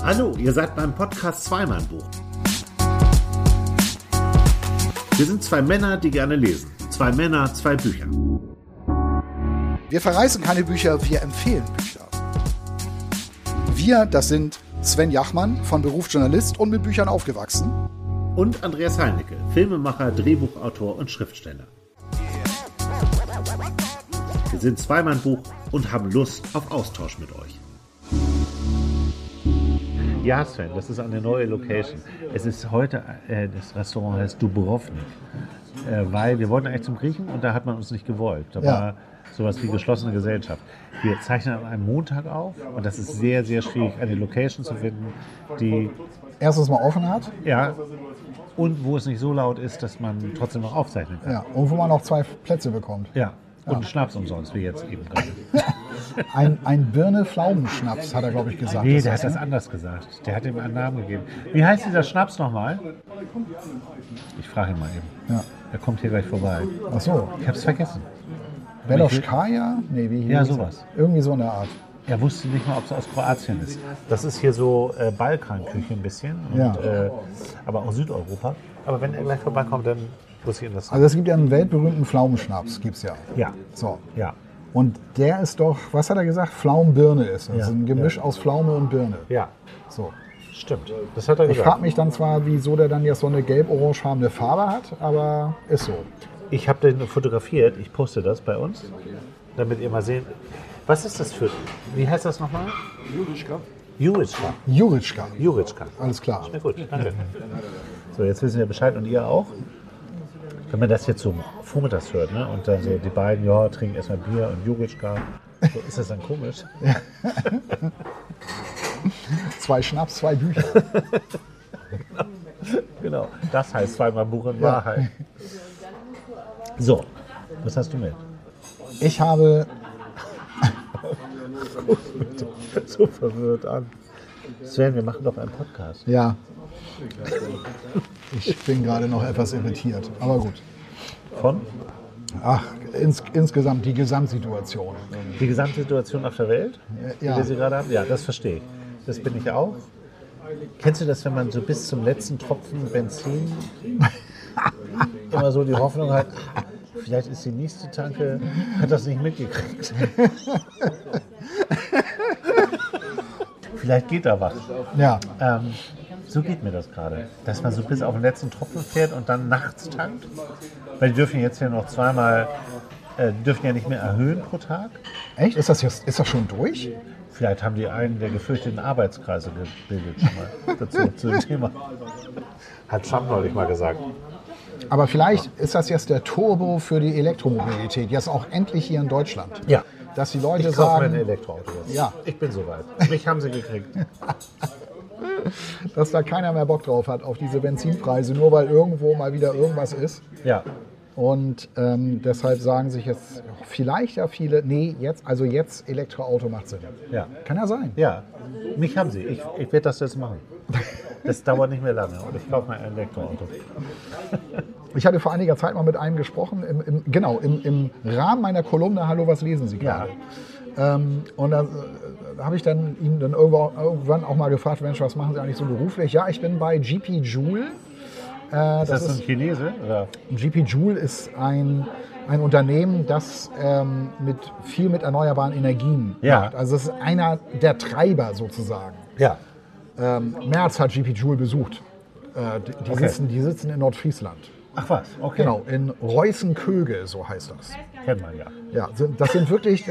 Hallo, ihr seid beim Podcast Zweimann-Buch. Wir sind zwei Männer, die gerne lesen. Zwei Männer, zwei Bücher. Wir verreißen keine Bücher, wir empfehlen Bücher. Wir, das sind Sven Jachmann, von Beruf Journalist und mit Büchern aufgewachsen. Und Andreas Heinecke, Filmemacher, Drehbuchautor und Schriftsteller. Wir sind Zweimann-Buch und haben Lust auf Austausch mit euch. Ja, Sven, das ist eine neue Location. Es ist heute, das Restaurant heißt Dubrovnik, weil wir wollten eigentlich zum Griechen und da hat man uns nicht gewollt. Da war sowas wie geschlossene Gesellschaft. Wir zeichnen an einem Montag auf und das ist sehr, sehr schwierig, eine Location zu finden, die Erstens mal offen hat. Ja, und wo es nicht so laut ist, dass man trotzdem noch aufzeichnen kann. Ja, und wo man auch 2 Plätze bekommt. Ja, und Schnaps umsonst, wie jetzt eben gerade. Ein Birne-Pflaumenschnaps, hat er, glaube ich, gesagt. Nee, der hat das anders gesagt. Der hat ihm einen Namen gegeben. Wie heißt dieser Schnaps nochmal? Ich frage ihn mal eben. Ja. Er kommt hier gleich vorbei. Ach so. Ich habe es vergessen. Beloschkaja? Nee, wie hieß Ja, es? sowas. Irgendwie so in der Art. Er wusste nicht mal, ob es aus Kroatien ist. Das ist hier so Balkanküche ein bisschen, und, aber auch Südeuropa. Aber wenn er gleich vorbeikommt, dann muss ich ihm das sagen. Also es gibt ja einen weltberühmten Pflaumenschnaps, gibt's ja. Ja. So. Ja. Und der ist doch, was hat er gesagt? Pflaumenbirne ist das. Ja. Ein Gemisch aus Pflaume und Birne. Ja. So. Stimmt. Das hat er Ich gesagt. frage mich dann zwar, wieso der dann jetzt so eine gelb-orangefarbene Farbe hat, aber ist so. Ich habe den fotografiert. Ich poste das bei uns, damit ihr mal sehen. Was ist das für... Wie heißt das nochmal? Juritschka. Juritschka. Alles klar. Na gut, danke. So, jetzt wissen wir Bescheid und ihr auch. Wenn man das jetzt so vormittags hört, ne? Und dann so die beiden, trinken erstmal Bier und Juritschka. So, ist das dann komisch? 2 Schnaps, 2 Bücher. Genau, das heißt zweimal Buch in Wahrheit. So, was hast du mit? Ich habe... So verwirrt an. Sven, wir machen doch einen Podcast. Ja. Ich bin gerade noch etwas irritiert, aber gut. Von? Ach, insgesamt die Gesamtsituation. Die Gesamtsituation auf der Welt, wie wir sie gerade haben? Ja, das verstehe ich. Das bin ich auch. Kennst du das, wenn man so bis zum letzten Tropfen Benzin immer so die Hoffnung hat, vielleicht ist die nächste Tanke, hat das nicht mitgekriegt. Vielleicht geht da was. Ja. So geht mir das gerade. Dass man so bis auf den letzten Tropfen fährt und dann nachts tankt. Weil die dürfen jetzt ja noch zweimal, dürfen ja nicht mehr erhöhen pro Tag. Echt? Ist das schon durch? Vielleicht haben die einen der gefürchteten Arbeitskreise gebildet schon mal dazu zu dem Thema. Hat Trump neulich mal gesagt. Aber vielleicht ist das jetzt der Turbo für die Elektromobilität. Jetzt auch endlich hier in Deutschland. Ja. Dass die Leute Ich kaufe mir ein sagen, Elektroauto jetzt. Ja. Ich bin soweit. Mich haben sie gekriegt. dass da keiner mehr Bock drauf hat auf diese Benzinpreise, nur weil irgendwo mal wieder irgendwas ist. Ja. Und deshalb sagen sich jetzt vielleicht ja viele, nee, jetzt Elektroauto macht Sinn. Ja. Kann ja sein. Ja. Mich haben sie. Ich werde das jetzt machen. Das dauert nicht mehr lange und ich kaufe mir ein Elektroauto. Ich hatte vor einiger Zeit mal mit einem gesprochen, im Rahmen meiner Kolumne Hallo, was lesen Sie gerade? Ja. Und da habe ich dann ihn dann irgendwann auch mal gefragt, Mensch, was machen Sie eigentlich so beruflich? Ja, ich bin bei GP Joule. Ist das ein Chinese? Oder? GP Joule ist ein Unternehmen, das viel mit erneuerbaren Energien macht. Also es ist einer der Treiber sozusagen. Ja. Merz hat GP Joule besucht. Die sitzen in Nordfriesland. Ach was, okay. Genau, in Reußen-Köge, so heißt das. Kennt man ja. Ja, das sind wirklich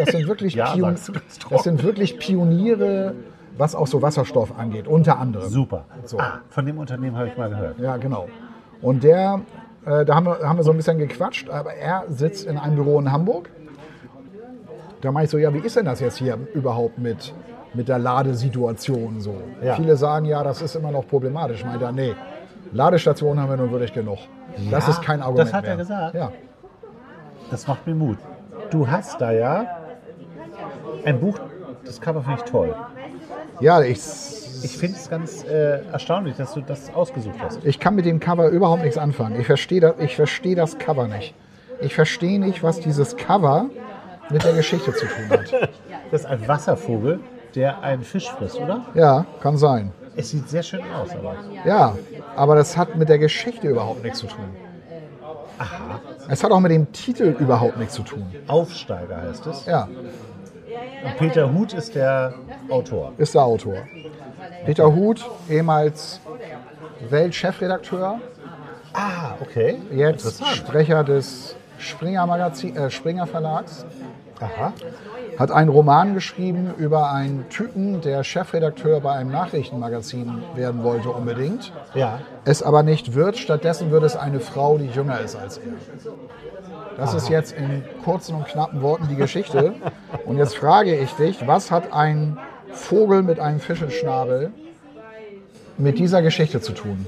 Pioniere, was auch so Wasserstoff angeht, unter anderem. Super. So. Von dem Unternehmen habe ich mal gehört. Ja, genau. Und da haben wir so ein bisschen gequatscht, aber er sitzt in einem Büro in Hamburg. Da meine ich so, ja, wie ist denn das jetzt hier überhaupt mit der Ladesituation so? Ja. Viele sagen, ja, das ist immer noch problematisch. Ich meine, nee, Ladestationen haben wir nun wirklich genug. Ja, das ist kein Argument das hat mehr. Er gesagt. Ja. Das macht mir Mut. Du hast da ja ein Buch, das Cover finde ich toll. Ja, ich finde es ganz erstaunlich, dass du das ausgesucht hast. Ich kann mit dem Cover überhaupt nichts anfangen. Ich verstehe das Cover nicht. Ich verstehe nicht, was dieses Cover mit der Geschichte zu tun hat. Das ist ein Wasservogel, der einen Fisch frisst, oder? Ja, kann sein. Es sieht sehr schön aus, aber. Ja, aber das hat mit der Geschichte überhaupt nichts zu tun. Aha. Es hat auch mit dem Titel überhaupt nichts zu tun. Aufsteiger heißt es. Ja, Und Peter Huth ist der Autor. ist der Autor. Peter Huth, ehemals Weltchefredakteur, Ah, okay. jetzt Interessant. Sprecher des Springer Verlags, Aha. hat einen Roman geschrieben über einen Typen, der Chefredakteur bei einem Nachrichtenmagazin werden wollte unbedingt, Ja. es aber nicht wird. Stattdessen wird es eine Frau, die jünger ist als er. Das ist jetzt in kurzen und knappen Worten die Geschichte. Und jetzt frage ich dich, was hat ein Vogel mit einem Fischenschnabel mit dieser Geschichte zu tun?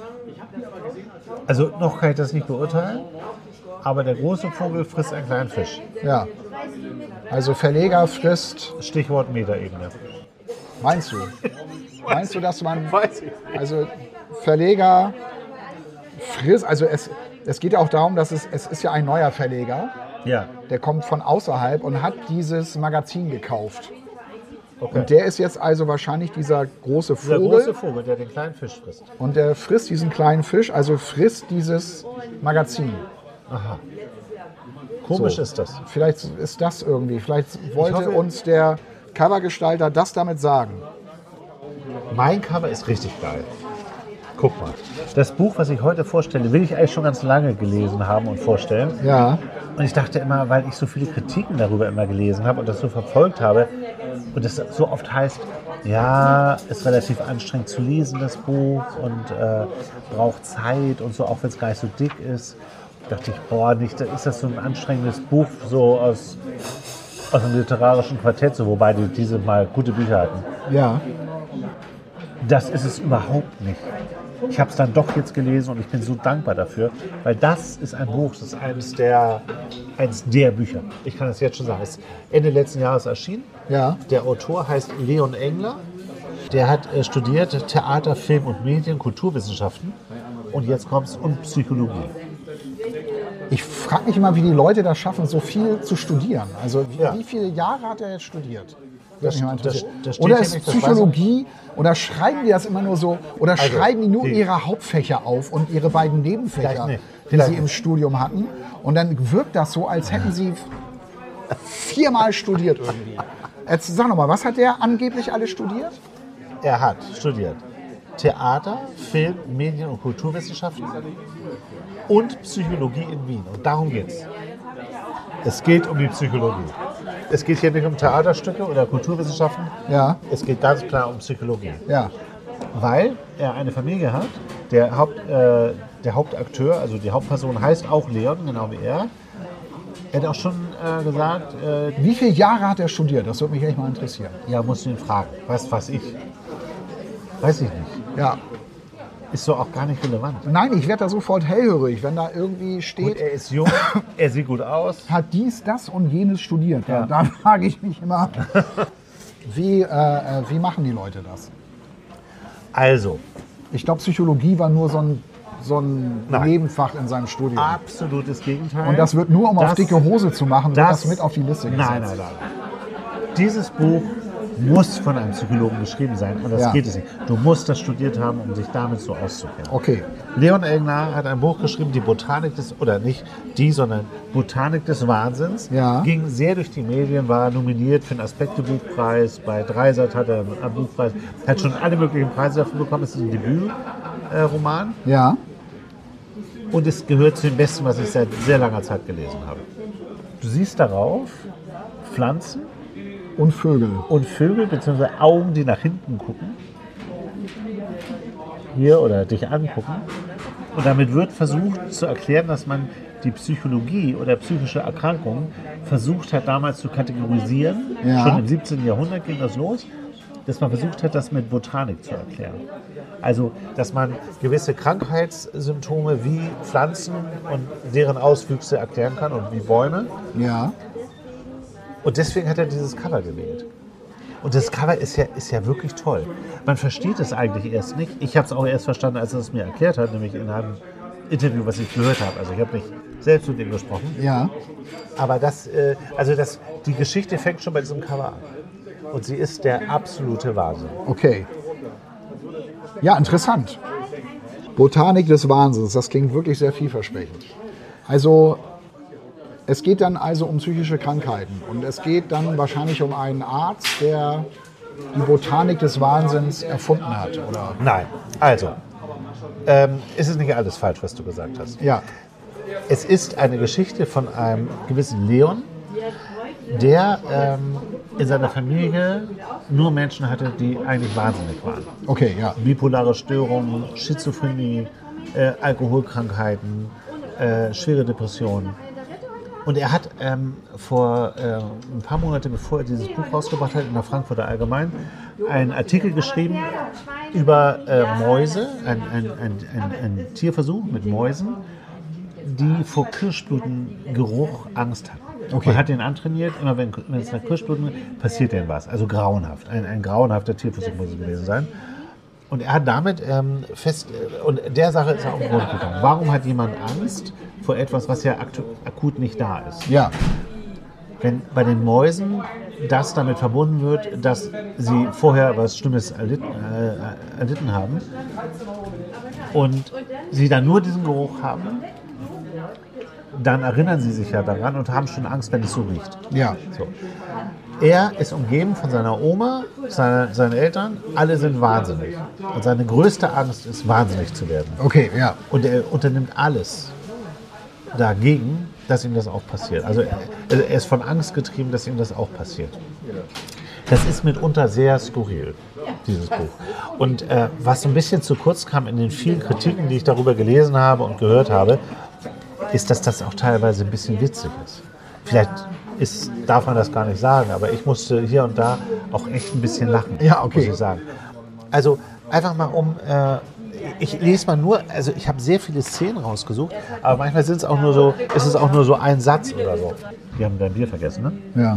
Also noch kann ich das nicht beurteilen, aber der große Vogel frisst einen kleinen Fisch. Ja, also Verleger frisst, Stichwort Metaebene. meinst du? Meinst du, dass man, Weiß ich. also Verleger frisst, also es geht ja auch darum, dass es ist ja ein neuer Verleger, Ja. der kommt von außerhalb und hat dieses Magazin gekauft. Okay. Und der ist jetzt also wahrscheinlich dieser große Der Vogel große Vogel, der den kleinen Fisch frisst. und der frisst diesen kleinen Fisch, also frisst dieses Magazin. Aha. Komisch So. ist das. Vielleicht ist das irgendwie, vielleicht wollte hoffe- uns der Covergestalter das damit sagen. Mein Cover ist richtig geil. Guck mal. Das Buch, was ich heute vorstelle, will ich eigentlich schon ganz lange gelesen haben und vorstellen. Ja, Und ich dachte immer, weil ich so viele Kritiken darüber immer gelesen habe und das so verfolgt habe und es so oft heißt, ja, ist relativ anstrengend zu lesen, das Buch und braucht Zeit und so, auch wenn es gar nicht so dick ist, dachte ich, boah, nicht, ist das so ein anstrengendes Buch so aus einem literarischen Quartett, so, wobei die diese mal gute Bücher hatten. ja. Das ist es überhaupt nicht. Ich habe es dann doch jetzt gelesen und ich bin so dankbar dafür, weil das ist ein Buch, das ist eines der Bücher. Ich kann es jetzt schon sagen. Es ist Ende letzten Jahres erschienen. Ja. Der Autor heißt Leon Engler. Der hat studiert Theater, Film und Medien, Kulturwissenschaften und jetzt kommt es und Psychologie. Ich frage mich immer, wie die Leute das schaffen, so viel zu studieren. Also Ja. wie viele Jahre hat er jetzt studiert? Das- Würde mich mal interessieren. das steht Oder hier ist nicht, das weiß Psychologie, oder schreiben die das immer nur so, oder Also, schreiben die nur die- ihre Hauptfächer auf und ihre beiden Nebenfächer, Vielleicht nicht. die Vielleicht sie im nicht. Studium hatten. Und dann wirkt das so, als hätten sie 4-mal studiert irgendwie. Jetzt sag nochmal, was hat der angeblich alles studiert? Er hat studiert Theater, Film, Medien und Kulturwissenschaften und Psychologie in Wien. Und darum geht's. Es geht um die Psychologie. Es geht hier nicht um Theaterstücke oder Kulturwissenschaften. Ja, Es geht ganz klar um Psychologie. ja, Weil er eine Familie hat. Der Hauptakteur, also die Hauptperson heißt auch Leon, genau wie er. Er hat auch schon gesagt, Wie viele Jahre hat er studiert? Das würde mich echt mal interessieren. ja, musst du ihn fragen. Was ich? Weiß ich nicht. Ja. Ist so auch gar nicht relevant. Nein, ich werde da sofort hellhörig, wenn da irgendwie Gut, steht, er ist jung, er sieht gut aus. hat dies, das und jenes studiert. Ja. Da frage ich mich immer, wie machen die Leute das? Also, Ich glaube, Psychologie war nur so ein Nein. Nebenfach in seinem Studium. absolutes Gegenteil. Und das wird nur, um auf Das- dicke Hose zu machen, wird das mit auf die Liste gesetzt. Nein, nein, nein. Dieses Buch muss von einem Psychologen geschrieben sein. Und das Ja. geht es nicht. Du musst das studiert haben, um sich damit so auszukennen. Okay, Leon Engler hat ein Buch geschrieben, die Botanik des, oder nicht die, sondern Botanik des Wahnsinns. Ja. Ging sehr durch die Medien, war nominiert für den Aspekte-Buchpreis. Bei Dreisat hat er einen Buchpreis. Hat schon alle möglichen Preise dafür bekommen. Es ist ein Debütroman. ja, Und es gehört zu dem Besten, was ich seit sehr langer Zeit gelesen habe. Du siehst darauf Pflanzen und Vögel. und Vögel bzw. Augen, die nach hinten gucken. Hier oder dich angucken. Und damit wird versucht zu erklären, dass man die Psychologie oder psychische Erkrankungen versucht hat damals zu kategorisieren. Ja. Schon im 17. Jahrhundert ging das los, dass man versucht hat, das mit Botanik zu erklären. Also, dass man gewisse Krankheitssymptome wie Pflanzen und deren Auswüchse erklären kann und wie Bäume. Ja, Und deswegen hat er dieses Cover gewählt. Und das Cover ist ja wirklich toll. Man versteht es eigentlich erst nicht. Ich habe es auch erst verstanden, als er es mir erklärt hat, nämlich in einem Interview, was ich gehört habe. Also ich habe nicht selbst mit ihm gesprochen. ja, Aber die Geschichte fängt schon bei diesem Cover an. Und sie ist der absolute Wahnsinn. okay. Ja, interessant. Botanik des Wahnsinns, das klingt wirklich sehr vielversprechend. Also, es geht dann also um psychische Krankheiten und es geht dann wahrscheinlich um einen Arzt, der die Botanik des Wahnsinns erfunden hat, oder? Nein, also, es ist nicht alles falsch, was du gesagt hast. Ja. Es ist eine Geschichte von einem gewissen Leon, der in seiner Familie nur Menschen hatte, die eigentlich wahnsinnig waren. Okay, ja. Bipolare Störungen, Schizophrenie, Alkoholkrankheiten, schwere Depressionen. Und er hat vor ein paar Monate, bevor er dieses Buch rausgebracht hat, in der Frankfurter Allgemein, einen Artikel geschrieben über Mäuse, ein Tierversuch mit Mäusen, die vor Kirschblütengeruch Angst hatten. Okay. Man hat den antrainiert, immer wenn es nach Kirschblüten geht, passiert denen was. Also grauenhaft. Ein grauenhafter Tierversuch muss es gewesen sein. Und er hat damit und der Sache ist er auf den Grund gegangen. Warum hat jemand Angst vor etwas, was ja akut nicht da ist? Ja. Wenn bei den Mäusen das damit verbunden wird, dass sie vorher was Schlimmes erlitten haben und sie dann nur diesen Geruch haben, dann erinnern sie sich ja daran und haben schon Angst, wenn es so riecht. Ja. So. Er ist umgeben von seiner Oma, seinen Eltern, alle sind wahnsinnig. Und seine größte Angst ist, wahnsinnig zu werden. Okay, ja. Und er unternimmt alles dagegen, dass ihm das auch passiert. Also er ist von Angst getrieben, dass ihm das auch passiert. Das ist mitunter sehr skurril, dieses Buch. Und was so ein bisschen zu kurz kam in den vielen Kritiken, die ich darüber gelesen habe und gehört habe, ist, dass das auch teilweise ein bisschen witzig ist. Vielleicht darf man das gar nicht sagen, aber ich musste hier und da auch echt ein bisschen lachen, Ja, okay. muss ich sagen. Also einfach mal ich lese mal nur, also ich habe sehr viele Szenen rausgesucht, aber manchmal ist es auch nur so ein Satz oder so. Wir haben dein Bier vergessen, ne? Ja.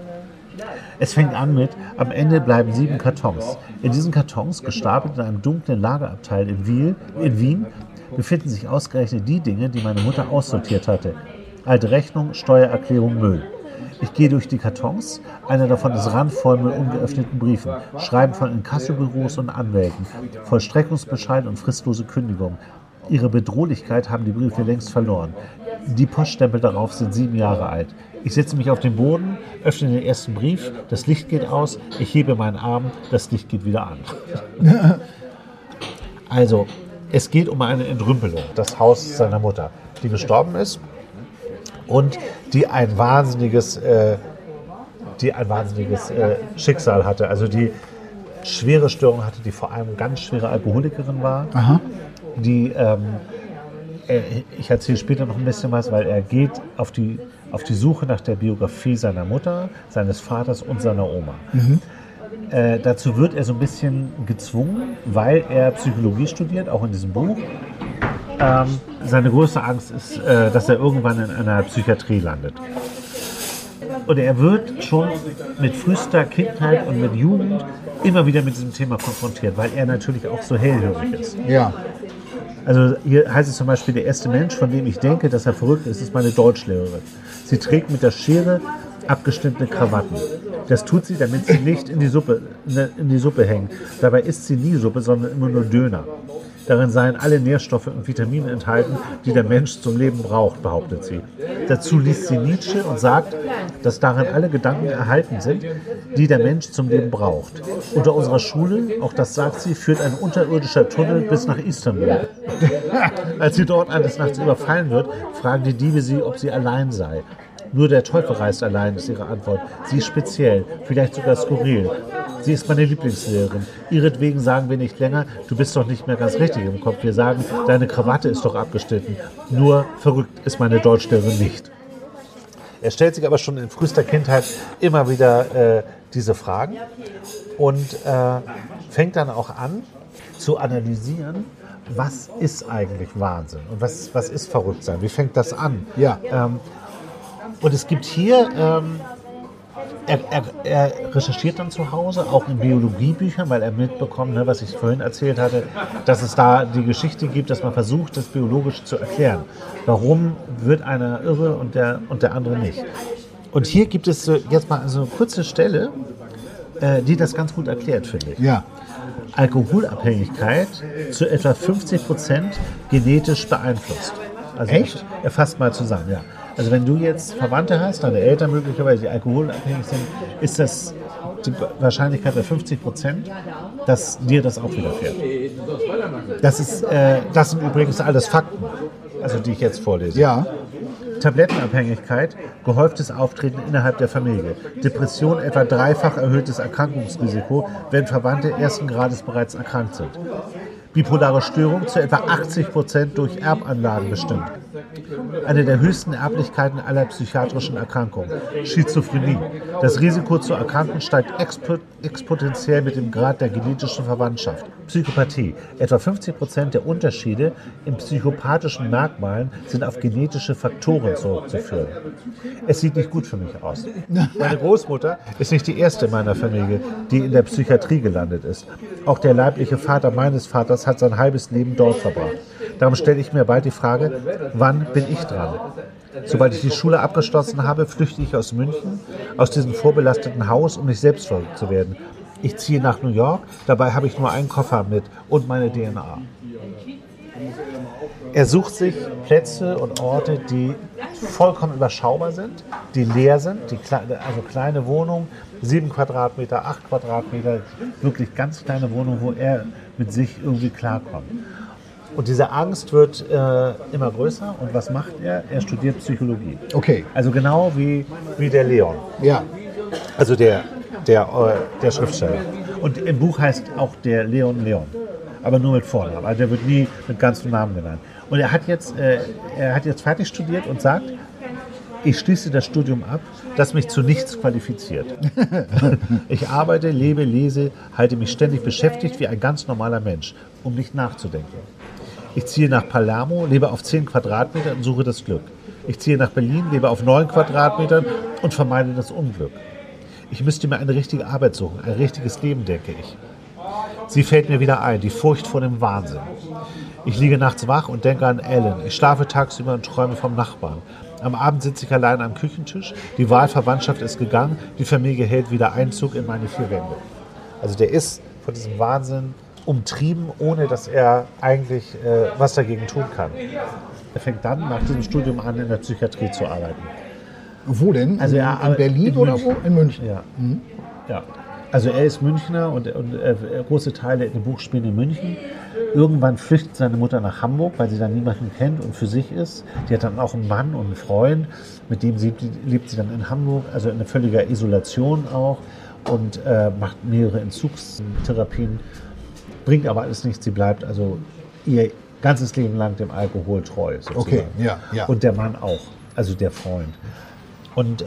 Es fängt an mit, am Ende bleiben 7 Kartons. In diesen Kartons, gestapelt in einem dunklen Lagerabteil in Wien, befinden sich ausgerechnet die Dinge, die meine Mutter aussortiert hatte. Alte Rechnung, Steuererklärung, Müll. Ich gehe durch die Kartons, einer davon ist randvoll mit ungeöffneten Briefen, Schreiben von Inkassobüros und Anwälten, Vollstreckungsbescheid und fristlose Kündigung. Ihre Bedrohlichkeit haben die Briefe längst verloren. Die Poststempel darauf sind 7 Jahre alt. Ich setze mich auf den Boden, öffne den ersten Brief, das Licht geht aus, ich hebe meinen Arm, das Licht geht wieder an. Also, es geht um eine Entrümpelung, das Haus seiner Mutter, die gestorben ist und die ein wahnsinniges Schicksal hatte. Also die schwere Störung hatte, die vor allem ganz schwere Alkoholikerin war. Aha. Die, ich erzähle später noch ein bisschen was, weil er geht auf die Suche nach der Biografie seiner Mutter, seines Vaters und seiner Oma. Mhm. Dazu wird er so ein bisschen gezwungen, weil er Psychologie studiert, auch in diesem Buch. Seine größte Angst ist, dass er irgendwann in einer Psychiatrie landet. Und er wird schon mit frühester Kindheit und mit Jugend immer wieder mit diesem Thema konfrontiert, weil er natürlich auch so hellhörig ist. Ja. Also hier heißt es zum Beispiel, der erste Mensch, von dem ich denke, dass er verrückt ist, ist meine Deutschlehrerin. Sie trägt mit der Schere abgeschnittene Krawatten. Das tut sie, damit sie nicht in die Suppe hängen. Dabei isst sie nie Suppe, sondern immer nur Döner. Darin seien alle Nährstoffe und Vitamine enthalten, die der Mensch zum Leben braucht, behauptet sie. Dazu liest sie Nietzsche und sagt, dass darin alle Gedanken erhalten sind, die der Mensch zum Leben braucht. Unter unserer Schule, auch das sagt sie, führt ein unterirdischer Tunnel bis nach Istanbul. Als sie dort eines Nachts überfallen wird, fragen die Diebe sie, ob sie allein sei. Nur der Teufel reist allein, ist ihre Antwort. Sie ist speziell, vielleicht sogar skurril. Sie ist meine Lieblingslehrerin. Ihretwegen sagen wir nicht länger, du bist doch nicht mehr ganz richtig im Kopf. Wir sagen, deine Krawatte ist doch abgeschnitten. Nur verrückt ist meine Deutschlehrerin nicht. Er stellt sich aber schon in frühester Kindheit immer wieder diese Fragen und fängt dann auch an zu analysieren, was ist eigentlich Wahnsinn und was ist Verrücktsein? Wie fängt das an? Ja. Und es gibt hier, er recherchiert dann zu Hause, auch in Biologiebüchern, weil er mitbekommt, ne, was ich vorhin erzählt hatte, dass es da die Geschichte gibt, dass man versucht, das biologisch zu erklären. Warum wird einer irre und der andere nicht? Und hier gibt es jetzt mal so eine kurze Stelle, die das ganz gut erklärt, finde ich. Ja. Alkoholabhängigkeit zu etwa 50% genetisch beeinflusst. Also Echt? Er fasst mal zusammen, ja. Also wenn du jetzt Verwandte hast, deine Eltern möglicherweise, die alkoholabhängig sind, ist das die Wahrscheinlichkeit bei 50%, dass dir das auch widerfährt. Das sind übrigens alles Fakten, also die ich jetzt vorlese. Ja. Tablettenabhängigkeit, gehäuftes Auftreten innerhalb der Familie. Depression, etwa dreifach erhöhtes Erkrankungsrisiko, wenn Verwandte ersten Grades bereits erkrankt sind. Bipolare Störung zu etwa 80% durch Erbanlagen bestimmt. Eine der höchsten Erblichkeiten aller psychiatrischen Erkrankungen. Schizophrenie. Das Risiko zu erkranken steigt exponentiell mit dem Grad der genetischen Verwandtschaft. Psychopathie. Etwa 50% der Unterschiede in psychopathischen Merkmalen sind auf genetische Faktoren zurückzuführen. Es sieht nicht gut für mich aus. Meine Großmutter ist nicht die erste in meiner Familie, die in der Psychiatrie gelandet ist. Auch der leibliche Vater meines Vaters hat sein halbes Leben dort verbracht. Darum stelle ich mir bald die Frage, wann bin ich dran? Sobald ich die Schule abgeschlossen habe, flüchte ich aus München, aus diesem vorbelasteten Haus, um nicht selbst verrückt zu werden. Ich ziehe nach New York, dabei habe ich nur einen Koffer mit und meine DNA. Er sucht sich Plätze und Orte, die vollkommen überschaubar sind, die leer sind, also kleine Wohnungen, 7 Quadratmeter, 8 Quadratmeter, wirklich ganz kleine Wohnungen, wo er mit sich irgendwie klarkommt. Und diese Angst wird immer größer. Und was macht er? Er studiert Psychologie. Okay. Also genau wie der Leon. Ja. Also der Schriftsteller. Und im Buch heißt auch der Leon. Aber nur mit Vornamen. Also der wird nie mit ganzem Namen genannt. Und er hat jetzt fertig studiert und sagt, ich schließe das Studium ab, das mich zu nichts qualifiziert. Ich arbeite, lebe, lese, halte mich ständig beschäftigt wie ein ganz normaler Mensch, um nicht nachzudenken. Ich ziehe nach Palermo, lebe auf 10 Quadratmetern und suche das Glück. Ich ziehe nach Berlin, lebe auf 9 Quadratmetern und vermeide das Unglück. Ich müsste mir eine richtige Arbeit suchen, ein richtiges Leben, denke ich. Sie fällt mir wieder ein, die Furcht vor dem Wahnsinn. Ich liege nachts wach und denke an Ellen. Ich schlafe tagsüber und träume vom Nachbarn. Am Abend sitze ich allein am Küchentisch. Die Wahlverwandtschaft ist gegangen. Die Familie hält wieder Einzug in meine 4 Wände. Also der ist von diesem Wahnsinn umtrieben, ohne dass er eigentlich was dagegen tun kann. Er fängt dann nach diesem Studium an, in der Psychiatrie zu arbeiten. Wo denn? Also in Berlin oder wo? In München? Ja. Ja. Also er ist Münchner und große Teile in dem Buch spielen in München. Irgendwann flüchtet seine Mutter nach Hamburg, weil sie dann niemanden kennt und für sich ist. Die hat dann auch einen Mann und einen Freund, mit dem lebt sie dann in Hamburg, also in völliger Isolation auch und macht mehrere Entzugstherapien, bringt aber alles nichts. Sie bleibt also ihr ganzes Leben lang dem Alkohol treu, sozusagen. Okay, ja. Und der Mann auch, also der Freund. Und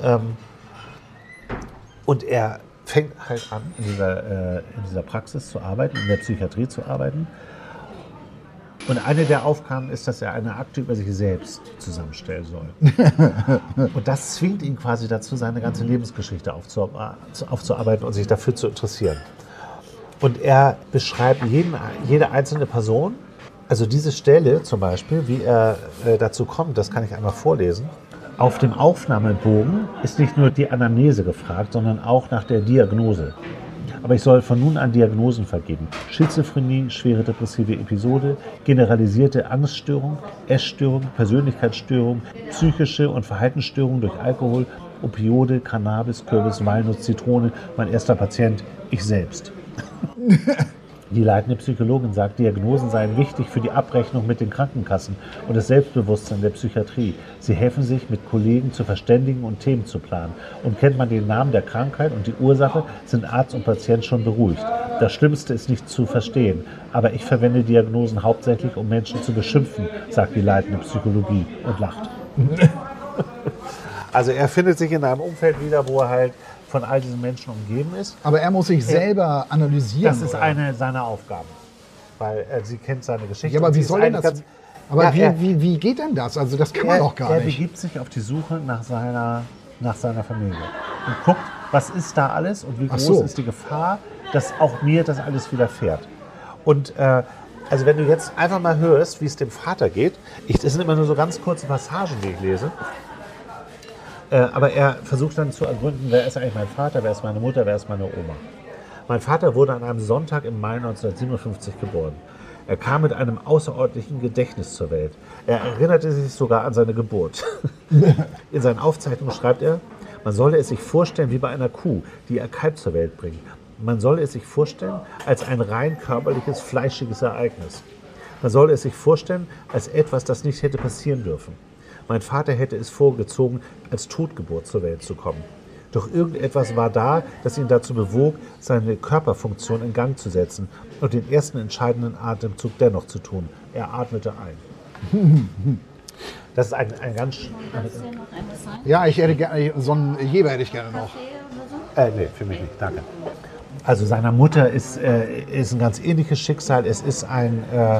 er fängt halt an, in dieser Praxis zu arbeiten, in der Psychiatrie zu arbeiten. Und eine der Aufgaben ist, dass er eine Akte über sich selbst zusammenstellen soll. Und das zwingt ihn quasi dazu, seine ganze Lebensgeschichte aufzuarbeiten und sich dafür zu interessieren. Und er beschreibt jede einzelne Person, also diese Stelle zum Beispiel, wie er dazu kommt, das kann ich einmal vorlesen. Auf dem Aufnahmebogen ist nicht nur die Anamnese gefragt, sondern auch nach der Diagnose. Aber ich soll von nun an Diagnosen vergeben. Schizophrenie, schwere depressive Episode, generalisierte Angststörung, Essstörung, Persönlichkeitsstörung, psychische und Verhaltensstörung durch Alkohol, Opioide, Cannabis, Kürbis, Walnuss, Zitrone. Mein erster Patient, ich selbst. Die leitende Psychologin sagt, Diagnosen seien wichtig für die Abrechnung mit den Krankenkassen und das Selbstbewusstsein der Psychiatrie. Sie helfen sich, mit Kollegen zu verständigen und Themen zu planen. Und kennt man den Namen der Krankheit und die Ursache, sind Arzt und Patient schon beruhigt. Das Schlimmste ist nicht zu verstehen, aber ich verwende Diagnosen hauptsächlich, um Menschen zu beschimpfen, sagt die leitende Psychologie und lacht. Also er findet sich in einem Umfeld wieder, wo er halt von all diesen Menschen umgeben ist. Aber er muss sich selber analysieren. Das ist eine seiner Aufgaben, weil sie kennt seine Geschichte. Ja, aber wie soll denn das? Aber wie geht denn das? Also das kann man doch gar nicht. Er begibt sich auf die Suche nach seiner Familie und guckt, was ist da alles und wie groß ist die Gefahr, dass auch mir das alles widerfährt. Und also wenn du jetzt einfach mal hörst, wie es dem Vater geht, das sind immer nur so ganz kurze Passagen, die ich lese. Aber er versucht dann zu ergründen, wer ist eigentlich mein Vater, wer ist meine Mutter, wer ist meine Oma. Mein Vater wurde an einem Sonntag im Mai 1957 geboren. Er kam mit einem außerordentlichen Gedächtnis zur Welt. Er erinnerte sich sogar an seine Geburt. In seinen Aufzeichnungen schreibt er, man solle es sich vorstellen wie bei einer Kuh, die ihr Kalb zur Welt bringt. Man solle es sich vorstellen als ein rein körperliches, fleischiges Ereignis. Man solle es sich vorstellen als etwas, das nicht hätte passieren dürfen. Mein Vater hätte es vorgezogen, als Totgeburt zur Welt zu kommen. Doch irgendetwas war da, das ihn dazu bewog, seine Körperfunktion in Gang zu setzen und den ersten entscheidenden Atemzug dennoch zu tun. Er atmete ein. Das ist ein ganz... Ja, ich hätte gerne, so einen Jeber hätte ich gerne noch. Nee, für mich nicht, danke. Also seiner Mutter ist ein ganz ähnliches Schicksal. Es ist ein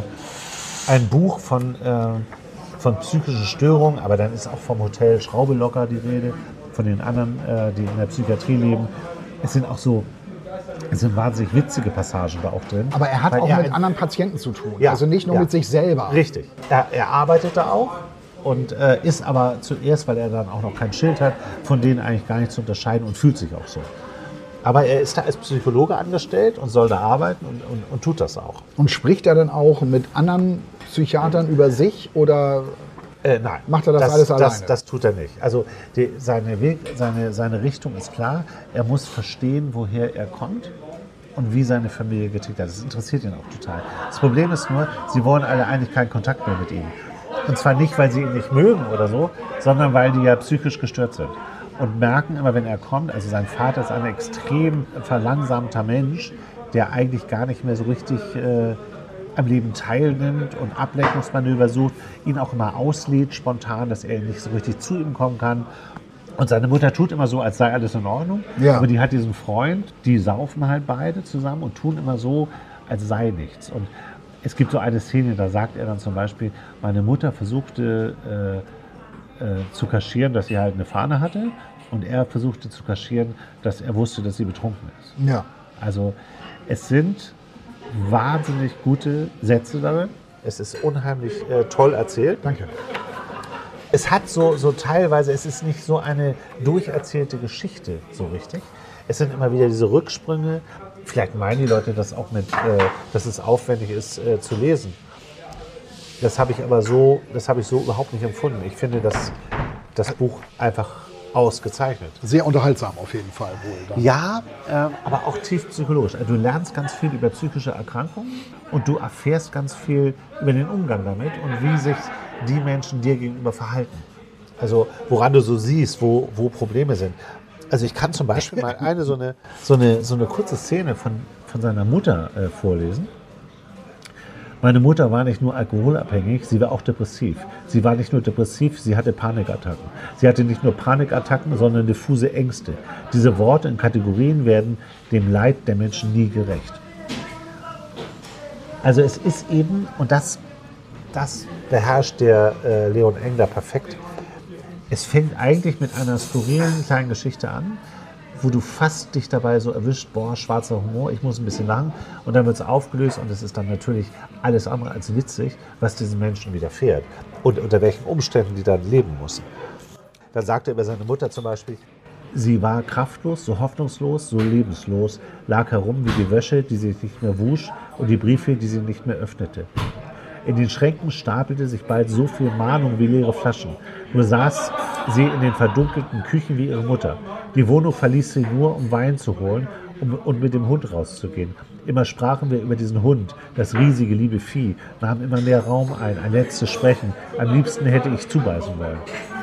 Buch von psychischen Störungen, aber dann ist auch vom Hotel Schraube locker die Rede, von den anderen, die in der Psychiatrie leben. Es sind wahnsinnig witzige Passagen da auch drin. Aber er hat auch mit anderen Patienten zu tun, ja, also nicht nur mit sich selber. Richtig. Er arbeitet da auch und ist aber zuerst, weil er dann auch noch kein Schild hat, von denen eigentlich gar nicht zu unterscheiden und fühlt sich auch so. Aber er ist da als Psychologe angestellt und soll da arbeiten und tut das auch. Und spricht er dann auch mit anderen Psychiatern über sich oder nein, macht er das alles alleine? Das tut er nicht. Also seine Richtung ist klar. Er muss verstehen, woher er kommt und wie seine Familie getickt hat. Das interessiert ihn auch total. Das Problem ist nur, sie wollen alle eigentlich keinen Kontakt mehr mit ihm. Und zwar nicht, weil sie ihn nicht mögen oder so, sondern weil die ja psychisch gestört sind. Und merken immer, wenn er kommt, also sein Vater ist ein extrem verlangsamter Mensch, der eigentlich gar nicht mehr so richtig am Leben teilnimmt und Ablenkungsmanöver sucht, ihn auch immer auslädt spontan, dass er nicht so richtig zu ihm kommen kann. Und seine Mutter tut immer so, als sei alles in Ordnung. Ja. Aber die hat diesen Freund, die saufen halt beide zusammen und tun immer so, als sei nichts. Und es gibt so eine Szene, da sagt er dann zum Beispiel, meine Mutter versuchte zu kaschieren, dass sie halt eine Fahne hatte und er versuchte zu kaschieren, dass er wusste, dass sie betrunken ist. Ja. Also es sind wahnsinnig gute Sätze darin. Es ist unheimlich toll erzählt. Danke. Es hat so teilweise, es ist nicht so eine durcherzählte Geschichte so richtig. Es sind immer wieder diese Rücksprünge. Vielleicht meinen die Leute das auch mit, dass es aufwendig ist zu lesen. Das habe ich so überhaupt nicht empfunden. Ich finde das Buch einfach ausgezeichnet. Sehr unterhaltsam auf jeden Fall wohl. Dann. Ja, aber auch tief psychologisch. Also du lernst ganz viel über psychische Erkrankungen und du erfährst ganz viel über den Umgang damit und wie sich die Menschen dir gegenüber verhalten. Also woran du so siehst, wo Probleme sind. Also ich kann zum Beispiel mal so eine kurze Szene von seiner Mutter vorlesen. Meine Mutter war nicht nur alkoholabhängig, sie war auch depressiv. Sie war nicht nur depressiv, sie hatte Panikattacken. Sie hatte nicht nur Panikattacken, sondern diffuse Ängste. Diese Worte in Kategorien werden dem Leid der Menschen nie gerecht. Also es ist eben, und das beherrscht der Leon Engler perfekt, es fängt eigentlich mit einer skurrilen kleinen Geschichte an, wo du fast dich dabei so erwischt, boah, schwarzer Humor, ich muss ein bisschen lachen. Und dann wird es aufgelöst und es ist dann natürlich alles andere als witzig, was diesen Menschen widerfährt und unter welchen Umständen die dann leben müssen. Dann sagt er über seine Mutter zum Beispiel, sie war kraftlos, so hoffnungslos, so lebenslos, lag herum wie die Wäsche, die sich nicht mehr wusch und die Briefe, die sie nicht mehr öffnete. In den Schränken stapelte sich bald so viel Mahnung wie leere Flaschen. Nur saß sie in den verdunkelten Küchen wie ihre Mutter. Die Wohnung verließ sie nur, um Wein zu holen und mit dem Hund rauszugehen. Immer sprachen wir über diesen Hund, das riesige, liebe Vieh, nahm immer mehr Raum ein letztes Sprechen. Am liebsten hätte ich zubeißen wollen.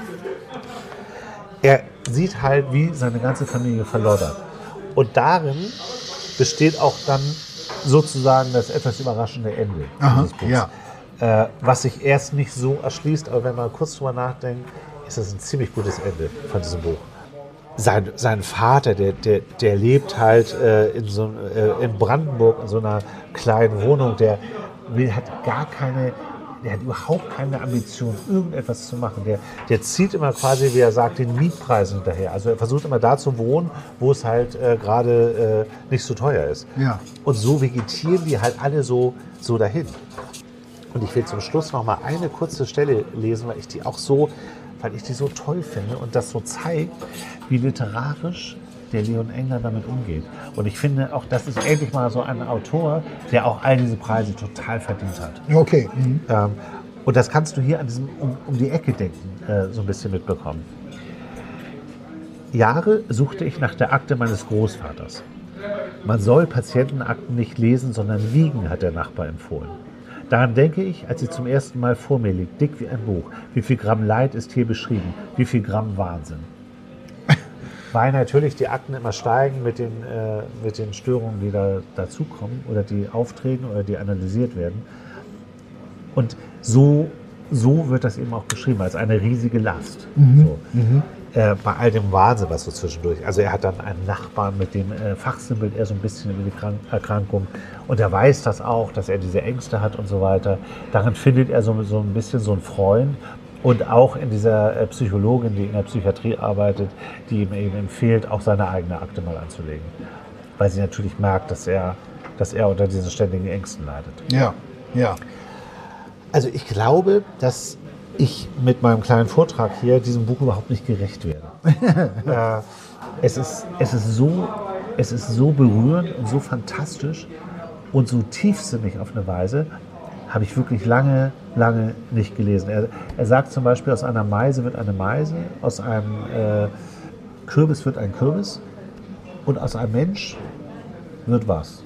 Er sieht halt, wie seine ganze Familie verloddert. Und darin besteht auch dann sozusagen das etwas überraschende Ende dieses Buchs. Ja. Was sich erst nicht so erschließt, aber wenn man kurz drüber nachdenkt, ist das ein ziemlich gutes Ende von diesem Buch. Sein Vater, der lebt halt in Brandenburg in so einer kleinen Wohnung, der hat überhaupt keine Ambition, irgendetwas zu machen. Der zieht immer quasi, wie er sagt, den Mietpreisen hinterher. Also er versucht immer da zu wohnen, wo es halt gerade nicht so teuer ist. Ja. Und so vegetieren die halt alle so dahin. Und ich will zum Schluss noch mal eine kurze Stelle lesen, weil ich die so toll finde und das so zeigt, wie literarisch der Leon Engler damit umgeht. Und ich finde auch, das ist endlich mal so ein Autor, der auch all diese Preise total verdient hat. Okay. Und das kannst du hier an diesem um die Ecke denken so ein bisschen mitbekommen. Jahre suchte ich nach der Akte meines Großvaters. Man soll Patientenakten nicht lesen, sondern wiegen, hat der Nachbar empfohlen. Daran denke ich, als sie zum ersten Mal vor mir liegt, dick wie ein Buch. Wie viel Gramm Leid ist hier beschrieben? Wie viel Gramm Wahnsinn? Weil natürlich die Akten immer steigen mit den Störungen, die da dazukommen oder die auftreten oder die analysiert werden. Und so wird das eben auch beschrieben, als eine riesige Last. So. Bei all dem Wahnsinn, was so zwischendurch. Also er hat dann einen Nachbarn, mit dem fachsimpelt er so ein bisschen über die Erkrankung. Und er weiß das auch, dass er diese Ängste hat und so weiter. Darin findet er so ein bisschen so einen Freund. Und auch in dieser Psychologin, die in der Psychiatrie arbeitet, die ihm eben empfiehlt, auch seine eigene Akte mal anzulegen. Weil sie natürlich merkt, dass er unter diesen ständigen Ängsten leidet. Ja, ja. Also ich glaube, dass ich mit meinem kleinen Vortrag hier diesem Buch überhaupt nicht gerecht werde. Es ist so berührend und so fantastisch und so tiefsinnig auf eine Weise, habe ich wirklich lange nicht gelesen. Er sagt zum Beispiel, aus einer Meise wird eine Meise, aus einem Kürbis wird ein Kürbis und aus einem Mensch wird was.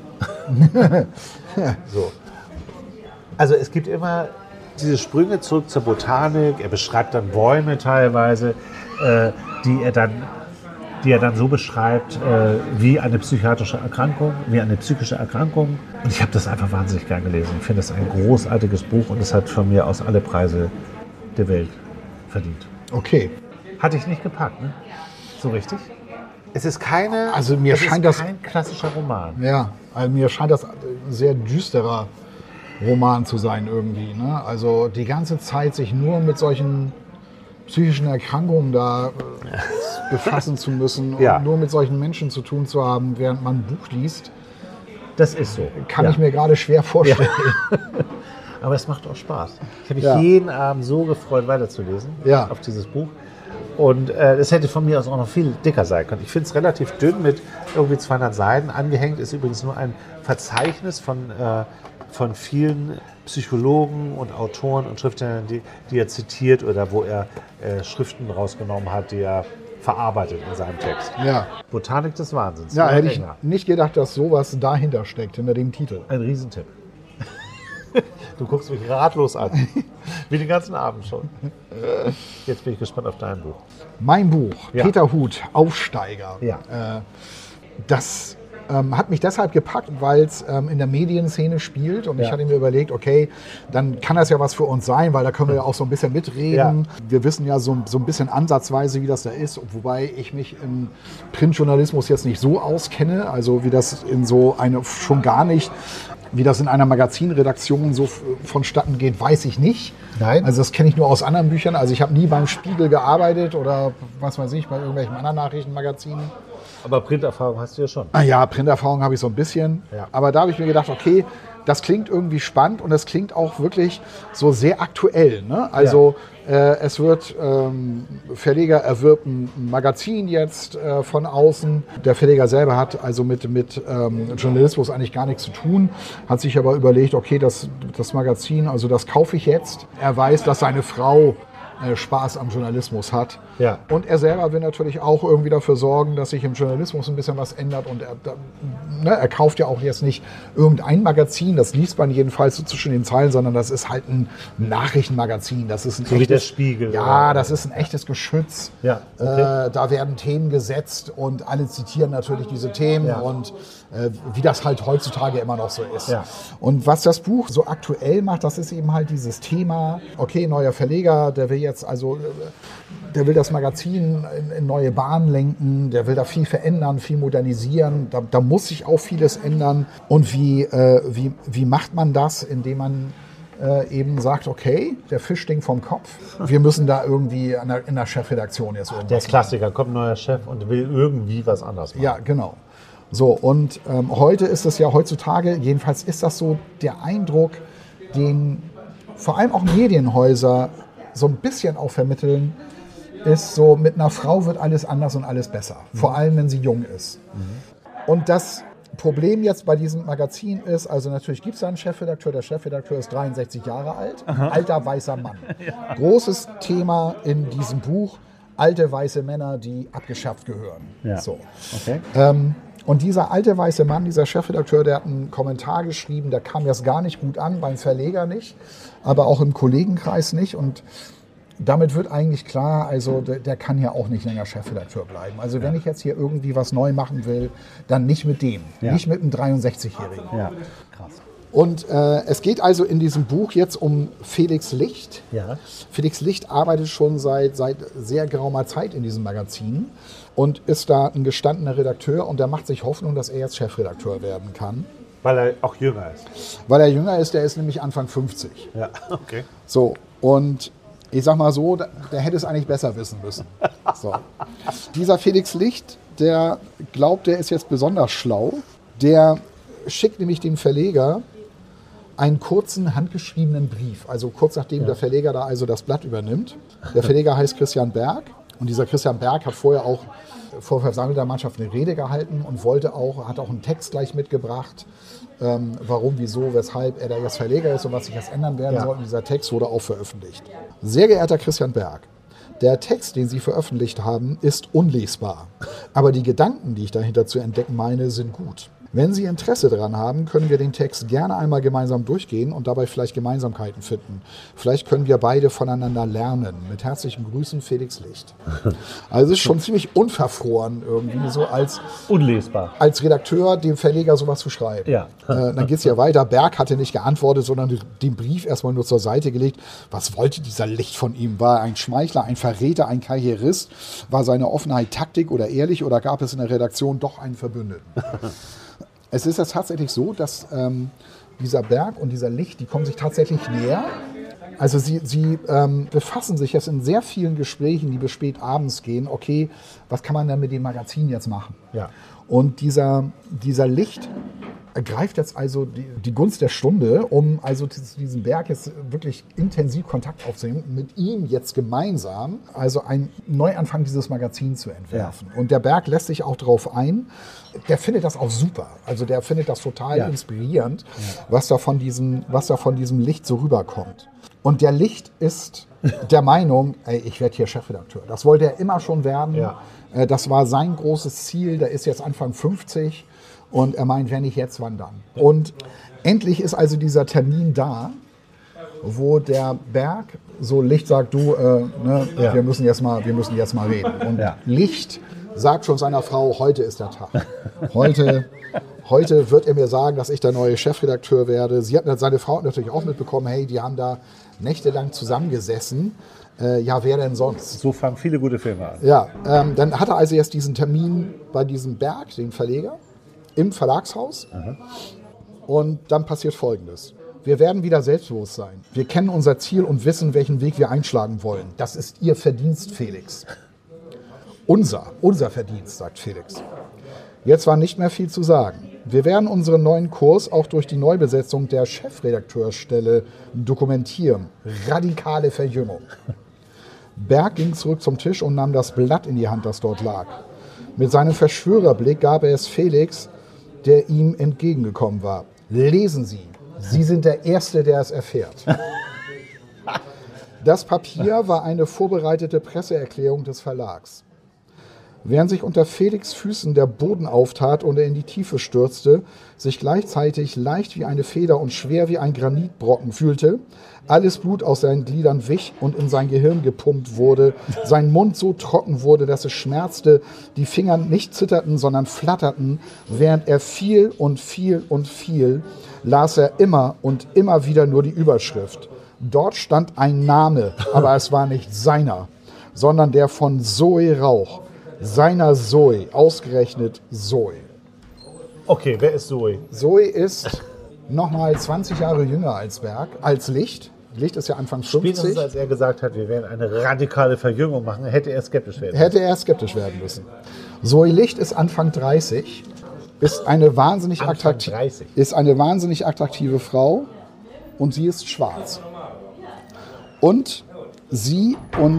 So. Also es gibt immer diese Sprünge zurück zur Botanik. Er beschreibt dann Bäume teilweise, die er dann so beschreibt wie eine psychiatrische Erkrankung, wie eine psychische Erkrankung. Und ich habe das einfach wahnsinnig gern gelesen. Ich finde es ein großartiges Buch und es hat von mir aus alle Preise der Welt verdient. Okay. Hatte ich nicht gepackt, ne? So richtig? Es ist kein klassischer Roman. Ja, also mir scheint das ein sehr düsterer Roman zu sein irgendwie. Ne? Also die ganze Zeit sich nur mit solchen psychischen Erkrankungen da befassen zu müssen und nur mit solchen Menschen zu tun zu haben, während man ein Buch liest. Das ist so. Kann ich mir gerade schwer vorstellen. Ja. Aber es macht auch Spaß. Ich habe mich jeden Abend so gefreut, weiterzulesen auf dieses Buch. Und es hätte von mir aus auch noch viel dicker sein können. Ich finde es relativ dünn mit irgendwie 200 Seiten. Angehängt ist übrigens nur ein Verzeichnis von vielen Psychologen und Autoren und Schriftstellern, die er zitiert oder wo er Schriften rausgenommen hat, die er verarbeitet in seinem Text. Ja. Botanik des Wahnsinns. Ja, hätte ich nicht gedacht, dass sowas dahinter steckt, hinter dem Titel. Ein Riesentipp. Du guckst mich ratlos an. Wie den ganzen Abend schon. Jetzt bin ich gespannt auf dein Buch. Mein Buch, Peter Huth, Aufsteiger. Ja. Das hat mich deshalb gepackt, weil es in der Medienszene spielt und ich hatte mir überlegt, okay, dann kann das ja was für uns sein, weil da können wir ja auch so ein bisschen mitreden. Ja. Wir wissen ja so ein bisschen ansatzweise, wie das da ist, wobei ich mich im Printjournalismus jetzt nicht so auskenne, also wie das in so eine, schon gar nicht, wie das in einer Magazinredaktion so vonstatten geht, weiß ich nicht. Nein. Also das kenne ich nur aus anderen Büchern. Also ich habe nie beim Spiegel gearbeitet oder was weiß ich, bei irgendwelchen anderen Nachrichtenmagazinen. Aber Printerfahrung hast du ja schon. Ah ja, Printerfahrung habe ich so ein bisschen. Ja. Aber da habe ich mir gedacht, okay, das klingt irgendwie spannend und das klingt auch wirklich so sehr aktuell. Ne? Also es wird, Verleger erwirbt ein Magazin jetzt von außen. Der Verleger selber hat also mit Journalismus eigentlich gar nichts zu tun, hat sich aber überlegt, okay, das Magazin, also das kaufe ich jetzt. Er weiß, dass seine Frau Spaß am Journalismus hat. Ja. Und er selber will natürlich auch irgendwie dafür sorgen, dass sich im Journalismus ein bisschen was ändert. Und er kauft ja auch jetzt nicht irgendein Magazin, das liest man jedenfalls so zwischen den Zeilen, sondern das ist halt ein Nachrichtenmagazin. Das ist ein so wie der Spiegel. Ja, das ist ein echtes Geschütz. Ja, okay. Da werden Themen gesetzt und alle zitieren natürlich diese Themen und wie das halt heutzutage immer noch so ist. Ja. Und was das Buch so aktuell macht, das ist eben halt dieses Thema, okay, neuer Verleger, der will jetzt also, der will das Magazin in neue Bahnen lenken, der will da viel verändern, viel modernisieren, da muss sich auch vieles ändern. Und wie macht man das, indem man eben sagt, okay, der Fisch stinkt vom Kopf, wir müssen da irgendwie in der Chefredaktion jetzt irgendwas Der Klassiker, kommt ein neuer Chef und will irgendwie was anderes machen. Ja, genau. So, und heute ist es ja heutzutage, jedenfalls ist das so der Eindruck, den vor allem auch Medienhäuser so ein bisschen auch vermitteln, ist so, mit einer Frau wird alles anders und alles besser. Vor allem, wenn sie jung ist. Und das Problem jetzt bei diesem Magazin ist, also natürlich gibt es da einen Chefredakteur. Der Chefredakteur ist 63 Jahre alt, alter weißer Mann. Großes Thema in diesem Buch, alte weiße Männer, die abgeschafft gehören. Ja. So. Okay. Und dieser alte weiße Mann, dieser Chefredakteur, der hat einen Kommentar geschrieben, der kam jetzt gar nicht gut an, beim Verleger nicht, aber auch im Kollegenkreis nicht. Und damit wird eigentlich klar, also der kann ja auch nicht länger Chefredakteur bleiben. Also wenn ich jetzt hier irgendwie was neu machen will, dann nicht mit dem, nicht mit einem 63-Jährigen. Ja, krass. Und es geht also in diesem Buch jetzt um Felix Licht. Ja. Felix Licht arbeitet schon seit sehr geraumer Zeit in diesem Magazin und ist da ein gestandener Redakteur und der macht sich Hoffnung, dass er jetzt Chefredakteur werden kann. Weil er auch jünger ist. Weil er jünger ist, der ist nämlich Anfang 50. Ja, okay. So, und ich sag mal so, der hätte es eigentlich besser wissen müssen. So. Dieser Felix Licht, der glaubt, der ist jetzt besonders schlau. Der schickt nämlich dem Verleger einen kurzen handgeschriebenen Brief. Also kurz nachdem der Verleger da also das Blatt übernimmt. Der Verleger heißt Christian Berg. Und dieser Christian Berg hat vorher auch vor versammelter Mannschaft eine Rede gehalten und hat auch einen Text gleich mitgebracht, warum, wieso, weshalb er da jetzt Verleger ist und was sich jetzt ändern werden soll. Und dieser Text wurde auch veröffentlicht. Sehr geehrter Christian Berg, der Text, den Sie veröffentlicht haben, ist unlesbar. Aber die Gedanken, die ich dahinter zu entdecken meine, sind gut. Wenn Sie Interesse daran haben, können wir den Text gerne einmal gemeinsam durchgehen und dabei vielleicht Gemeinsamkeiten finden. Vielleicht können wir beide voneinander lernen. Mit herzlichen Grüßen, Felix Licht. Also es ist schon ziemlich unverfroren irgendwie, so unlesbar. Als Redakteur dem Verleger sowas zu schreiben. Ja. Dann geht es ja weiter. Berg hatte nicht geantwortet, sondern den Brief erstmal nur zur Seite gelegt. Was wollte dieser Licht von ihm? War er ein Schmeichler, ein Verräter, ein Karrierist? War seine Offenheit Taktik oder ehrlich oder gab es in der Redaktion doch einen Verbündeten? Es ist jetzt tatsächlich so, dass dieser Berg und dieser Licht, die kommen sich tatsächlich näher. Also sie befassen sich jetzt in sehr vielen Gesprächen, die bis spät abends gehen. Okay, was kann man denn mit dem Magazin jetzt machen? Ja. Und dieser Licht ergreift jetzt also die Gunst der Stunde, um also diesen Berg jetzt wirklich intensiv Kontakt aufzunehmen, mit ihm jetzt gemeinsam also einen Neuanfang dieses Magazins zu entwerfen. Ja. Und der Berg lässt sich auch darauf ein. Der findet das auch super. Also der findet das total inspirierend, was da von diesem Licht so rüberkommt. Und der Licht ist der Meinung, ey, ich werde hier Chefredakteur. Das wollte er immer schon werden. Ja. Das war sein großes Ziel. Der ist jetzt Anfang 50. Und er meint, wenn nicht jetzt, wann dann? Und endlich ist also dieser Termin da, wo der Berg so Licht sagt, du, wir müssen jetzt mal reden. Und Licht sagt schon seiner Frau, heute ist der Tag. Heute wird er mir sagen, dass ich der neue Chefredakteur werde. Seine Frau hat natürlich auch mitbekommen, hey, die haben da nächtelang zusammengesessen. Ja, wer denn sonst? So fangen viele gute Filme an. Ja, dann hat er also jetzt diesen Termin bei diesem Berg, dem Verleger, im Verlagshaus. Aha. Und dann passiert Folgendes. Wir werden wieder selbstbewusst sein. Wir kennen unser Ziel und wissen, welchen Weg wir einschlagen wollen. Das ist Ihr Verdienst, Felix. Unser Verdienst, sagt Felix. Jetzt war nicht mehr viel zu sagen. Wir werden unseren neuen Kurs auch durch die Neubesetzung der Chefredakteursstelle dokumentieren. Radikale Verjüngung. Berg ging zurück zum Tisch und nahm das Blatt in die Hand, das dort lag. Mit seinem Verschwörerblick gab er es Felix, der ihm entgegengekommen war. Lesen Sie. Sie sind der Erste, der es erfährt. Das Papier war eine vorbereitete Presseerklärung des Verlags. Während sich unter Felix' Füßen der Boden auftat und er in die Tiefe stürzte, sich gleichzeitig leicht wie eine Feder und schwer wie ein Granitbrocken fühlte, alles Blut aus seinen Gliedern wich und in sein Gehirn gepumpt wurde, sein Mund so trocken wurde, dass es schmerzte, die Finger nicht zitterten, sondern flatterten, während er viel und viel und viel, las er immer und immer wieder nur die Überschrift. Dort stand ein Name, aber es war nicht seiner, sondern der von Zoe Rauch. Seiner Zoe, ausgerechnet Zoe. Okay, wer ist Zoe? Zoe ist nochmal 20 Jahre jünger als Berg, als Licht. Licht ist ja Anfang 50. Spätestens als er gesagt hat, wir werden eine radikale Verjüngung machen, hätte er skeptisch werden müssen. Zoe Licht ist Anfang 30, ist eine wahnsinnig attraktive Frau und sie ist schwarz. Und sie und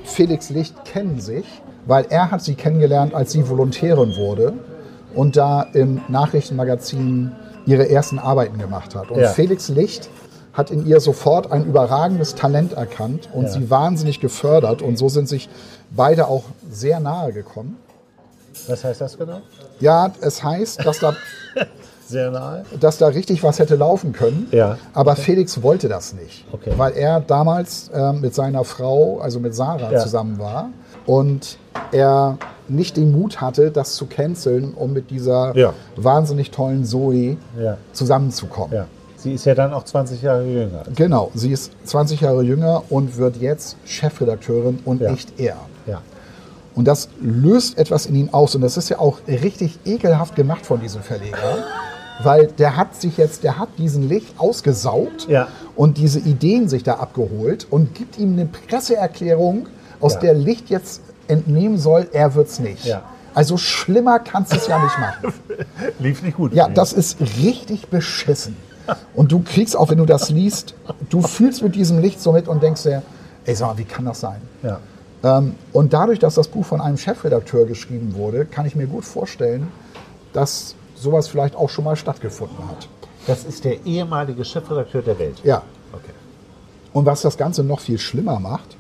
Felix Licht kennen sich, weil er hat sie kennengelernt, als sie Volontärin wurde und da im Nachrichtenmagazin ihre ersten Arbeiten gemacht hat. Und Felix Licht hat in ihr sofort ein überragendes Talent erkannt und sie wahnsinnig gefördert. Und so sind sich beide auch sehr nahe gekommen. Was heißt das genau? Ja, es heißt, dass da, Sehr nahe. dass da richtig was hätte laufen können. Ja. Aber Felix wollte das nicht, Okay. weil er damals mit seiner Frau, also mit Sarah, zusammen war und er nicht den Mut hatte, das zu canceln, um mit dieser wahnsinnig tollen Zoe zusammenzukommen. Ja. Sie ist ja dann auch 20 Jahre jünger. Genau, sie ist 20 Jahre jünger und wird jetzt Chefredakteurin und nicht er. Ja. Und das löst etwas in ihm aus. Und das ist ja auch richtig ekelhaft gemacht von diesem Verleger. Weil der hat diesen Licht ausgesaugt und diese Ideen sich da abgeholt und gibt ihm eine Presseerklärung, aus der Licht jetzt entnehmen soll, er wird's nicht. Ja. Also schlimmer kannst du es ja nicht machen. Lief nicht gut. Ja, das ist richtig beschissen. Und du kriegst auch, wenn du das liest, du fühlst mit diesem Licht so mit und denkst dir, ey, sag mal, wie kann das sein? Ja. Und dadurch, dass das Buch von einem Chefredakteur geschrieben wurde, kann ich mir gut vorstellen, dass sowas vielleicht auch schon mal stattgefunden hat. Das ist der ehemalige Chefredakteur der Welt. Ja. Okay. Und was das Ganze noch viel schlimmer macht,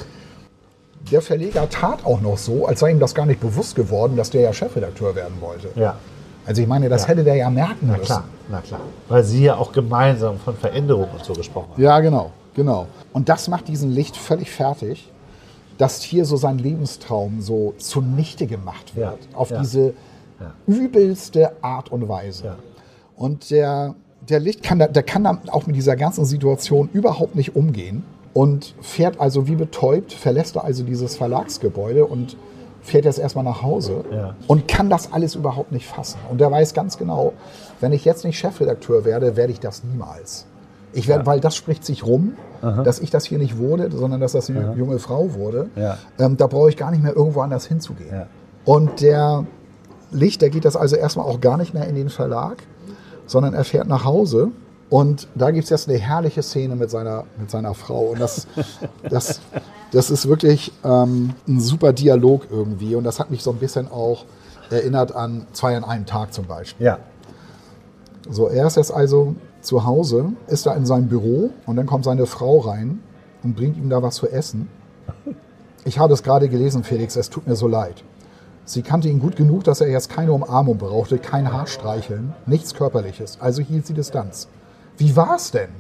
der Verleger tat auch noch so, als sei ihm das gar nicht bewusst geworden, dass der ja Chefredakteur werden wollte. Ja. Also ich meine, das hätte der ja merken müssen. Na klar. Weil Sie ja auch gemeinsam von Veränderung und so gesprochen haben. Ja, genau. Und das macht diesen Licht völlig fertig, dass hier so sein Lebenstraum so zunichte gemacht wird. Auf diese übelste Art und Weise. Ja. Und der Licht kann dann auch mit dieser ganzen Situation überhaupt nicht umgehen und fährt also wie betäubt, verlässt er also dieses Verlagsgebäude und fährt jetzt erstmal nach Hause und kann das alles überhaupt nicht fassen. Und er weiß ganz genau, wenn ich jetzt nicht Chefredakteur werde, werde ich das niemals. Weil das spricht sich rum, dass ich das hier nicht wurde, sondern dass das eine junge Frau wurde. Ja. Da brauche ich gar nicht mehr irgendwo anders hinzugehen. Ja. Und der Licht, der geht das also erstmal auch gar nicht mehr in den Verlag, sondern er fährt nach Hause. Und da gibt es jetzt eine herrliche Szene mit seiner Frau. Und das ist wirklich ein super Dialog irgendwie. Und das hat mich so ein bisschen auch erinnert an 2 an einem Tag zum Beispiel. Ja. So, er ist jetzt also zu Hause, ist da in seinem Büro und dann kommt seine Frau rein und bringt ihm da was zu essen. Ich habe es gerade gelesen, Felix, es tut mir so leid. Sie kannte ihn gut genug, dass er jetzt keine Umarmung brauchte, kein Haarstreicheln, nichts Körperliches. Also hielt sie Distanz. Wie war es denn?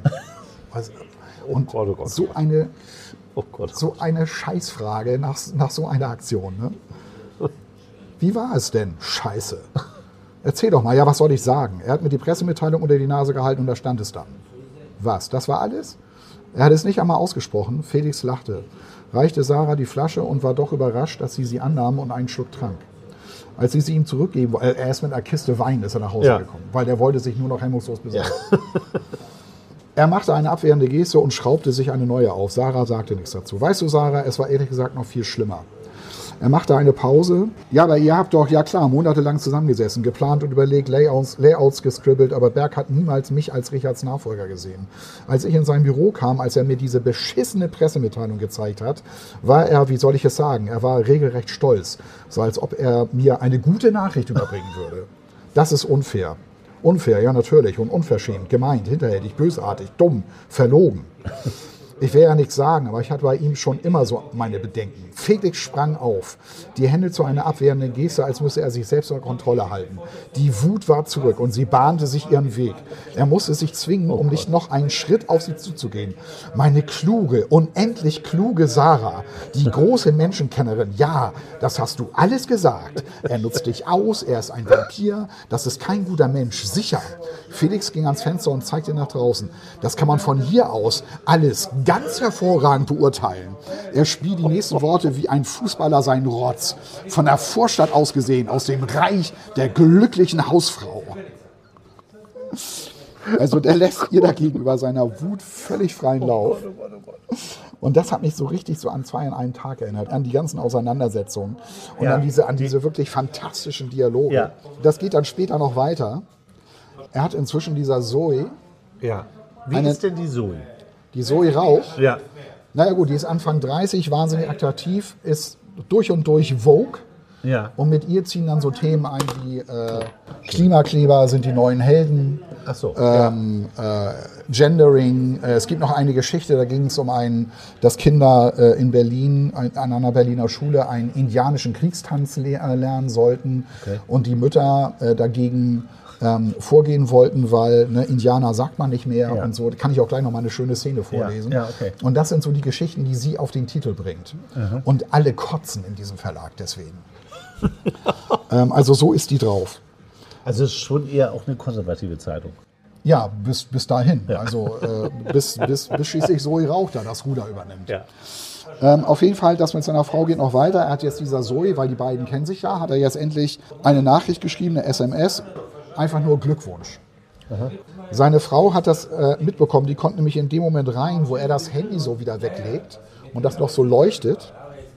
Und so eine Scheißfrage nach so einer Aktion. Ne? Wie war es denn? Scheiße. Erzähl doch mal, ja, was soll ich sagen? Er hat mir die Pressemitteilung unter die Nase gehalten und da stand es dann. Was, das war alles? Er hat es nicht einmal ausgesprochen. Felix lachte, reichte Sarah die Flasche und war doch überrascht, dass sie annahm und einen Schluck trank. Als sie ihm zurückgeben wollte, er ist mit einer Kiste Wein ist er nach Hause gekommen, weil der wollte sich nur noch hemmungslos besorgen. Ja. Er machte eine abwehrende Geste und schraubte sich eine neue auf. Sarah sagte nichts dazu. Weißt du, Sarah, es war ehrlich gesagt noch viel schlimmer. Er machte eine Pause. Ja, aber ihr habt doch, ja klar, monatelang zusammengesessen, geplant und überlegt, Layouts gescribbelt, aber Berg hat niemals mich als Richards Nachfolger gesehen. Als ich in sein Büro kam, als er mir diese beschissene Pressemitteilung gezeigt hat, war er, wie soll ich es sagen, er war regelrecht stolz. So als ob er mir eine gute Nachricht überbringen würde. Das ist unfair. Unfair, ja natürlich, und unverschämt, gemeint, hinterhältig, bösartig, dumm, verlogen. Ich will ja nichts sagen, aber ich hatte bei ihm schon immer so meine Bedenken. Felix sprang auf, die Hände zu einer abwehrenden Geste, als müsse er sich selbst unter Kontrolle halten. Die Wut war zurück und sie bahnte sich ihren Weg. Er musste sich zwingen, um nicht noch einen Schritt auf sie zuzugehen. Meine kluge, unendlich kluge Sarah, die große Menschenkennerin, ja, das hast du alles gesagt. Er nutzt dich aus, er ist ein Vampir, das ist kein guter Mensch, sicher. Felix ging ans Fenster und zeigte nach draußen. Das kann man von hier aus alles ganz hervorragend beurteilen. Er spie die nächsten Worte wie ein Fußballer seinen Rotz. Von der Vorstadt aus gesehen, aus dem Reich der glücklichen Hausfrau. Also der lässt ihr dagegenüber seiner Wut völlig freien Lauf. Und das hat mich so richtig so an 2 an einem Tag erinnert, an die ganzen Auseinandersetzungen und an diese wirklich fantastischen Dialoge. Ja. Das geht dann später noch weiter. Er hat inzwischen dieser Zoe. Ja. Wie ist denn die Zoe? Die Zoe Rauch? Ja. Naja gut, die ist Anfang 30, wahnsinnig attraktiv, ist durch und durch Vogue. Ja. Und mit ihr ziehen dann so Themen ein wie Klimakleber sind die neuen Helden, Ach so. Gendering. Es gibt noch eine Geschichte, da ging es dass Kinder in Berlin, an einer Berliner Schule, einen indianischen Kriegstanz lernen sollten. Okay. Und die Mütter dagegen vorgehen wollten, weil Indianer sagt man nicht mehr und so. Da kann ich auch gleich noch mal eine schöne Szene vorlesen. Ja, okay. Und das sind so die Geschichten, die sie auf den Titel bringt. Und alle kotzen in diesem Verlag deswegen. Also so ist die drauf. Also es ist schon eher auch eine konservative Zeitung. Ja, bis dahin. Ja. Also bis schließlich Zoe Rauch da das Ruder übernimmt. Ja. Auf jeden Fall, das mit seiner Frau geht noch weiter. Er hat jetzt dieser Zoe, weil die beiden kennen sich ja, hat er jetzt endlich eine Nachricht geschrieben, eine SMS. Einfach nur Glückwunsch. Aha. Seine Frau hat das mitbekommen. Die konnte nämlich in dem Moment rein, wo er das Handy so wieder weglegt und das noch so leuchtet.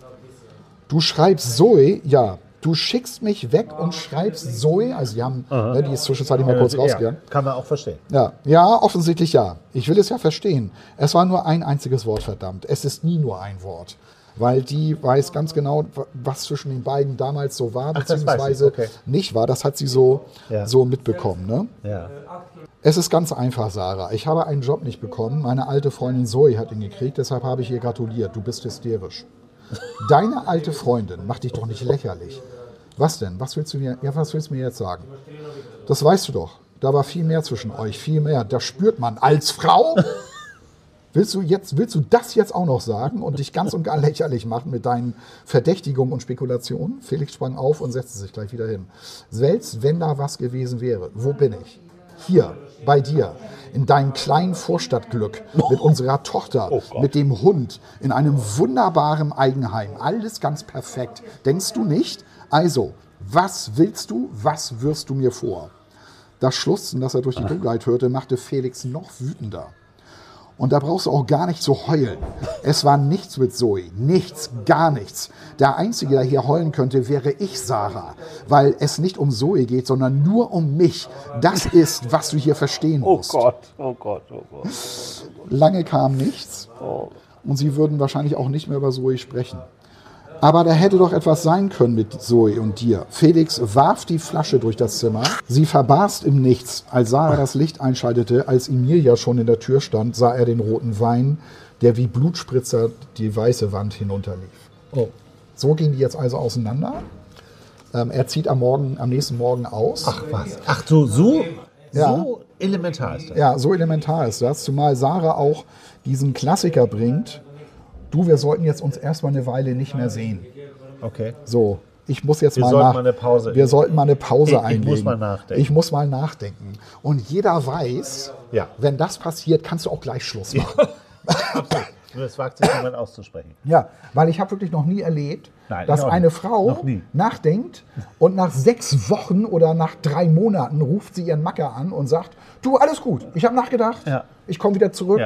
Du schreibst Zoe, ja. Du schickst mich weg und schreibst Zoe, also die haben, die ist zwischenzeitlich mal kurz rausgegangen. Ja, kann man auch verstehen. Ja, offensichtlich ja. Ich will es ja verstehen. Es war nur ein einziges Wort, verdammt. Es ist nie nur ein Wort. Weil die weiß ganz genau, was zwischen den beiden damals so war, beziehungsweise nicht war. Das hat sie so mitbekommen. Ne? Ja. Es ist ganz einfach, Sarah. Ich habe einen Job nicht bekommen. Meine alte Freundin Zoe hat ihn gekriegt, deshalb habe ich ihr gratuliert. Du bist hysterisch. Deine alte Freundin macht dich doch nicht lächerlich. Was denn? Was willst du mir jetzt sagen? Das weißt du doch. Da war viel mehr zwischen euch, viel mehr. Das spürt man als Frau. Willst du das jetzt auch noch sagen und dich ganz und gar lächerlich machen mit deinen Verdächtigungen und Spekulationen? Felix sprang auf und setzte sich gleich wieder hin. Selbst wenn da was gewesen wäre, wo bin ich? Hier, bei dir, in deinem kleinen Vorstadtglück, mit unserer Tochter, mit dem Hund, in einem wunderbaren Eigenheim. Alles ganz perfekt. Denkst du nicht? Also, was willst du, was wirst du mir vor? Das Schluchzen, das er durch die Dunkelheit hörte, machte Felix noch wütender. Und da brauchst du auch gar nicht zu heulen. Es war nichts mit Zoe. Nichts, gar nichts. Der Einzige, der hier heulen könnte, wäre ich, Sarah. Weil es nicht um Zoe geht, sondern nur um mich. Das ist, was du hier verstehen musst. Oh Gott. Lange kam nichts. Und sie würden wahrscheinlich auch nicht mehr über Zoe sprechen. Aber da hätte doch etwas sein können mit Zoe und dir. Felix warf die Flasche durch das Zimmer. Sie verbarst im Nichts. Als Sarah das Licht einschaltete, als Emilia schon in der Tür stand, sah er den roten Wein, der wie Blutspritzer die weiße Wand hinunterlief. So gehen die jetzt also auseinander. Er zieht am nächsten Morgen aus. Ach was? Ach so elementar ist das. Ja, so elementar ist das. Zumal Sarah auch diesen Klassiker bringt. Du, wir sollten jetzt uns erstmal eine Weile nicht mehr sehen. Okay. So, ich muss jetzt Wir sollten mal eine Pause einlegen. Ich muss mal nachdenken. Und jeder weiß, wenn das passiert, kannst du auch gleich Schluss machen. Ja. Absolut. Nur das wagt sich niemand auszusprechen. Ja, weil ich habe wirklich noch nie erlebt, dass eine Frau nachdenkt und nach 6 Wochen oder nach 3 Monaten ruft sie ihren Macker an und sagt, du, alles gut, ich habe nachgedacht, ich komme wieder zurück. Ja.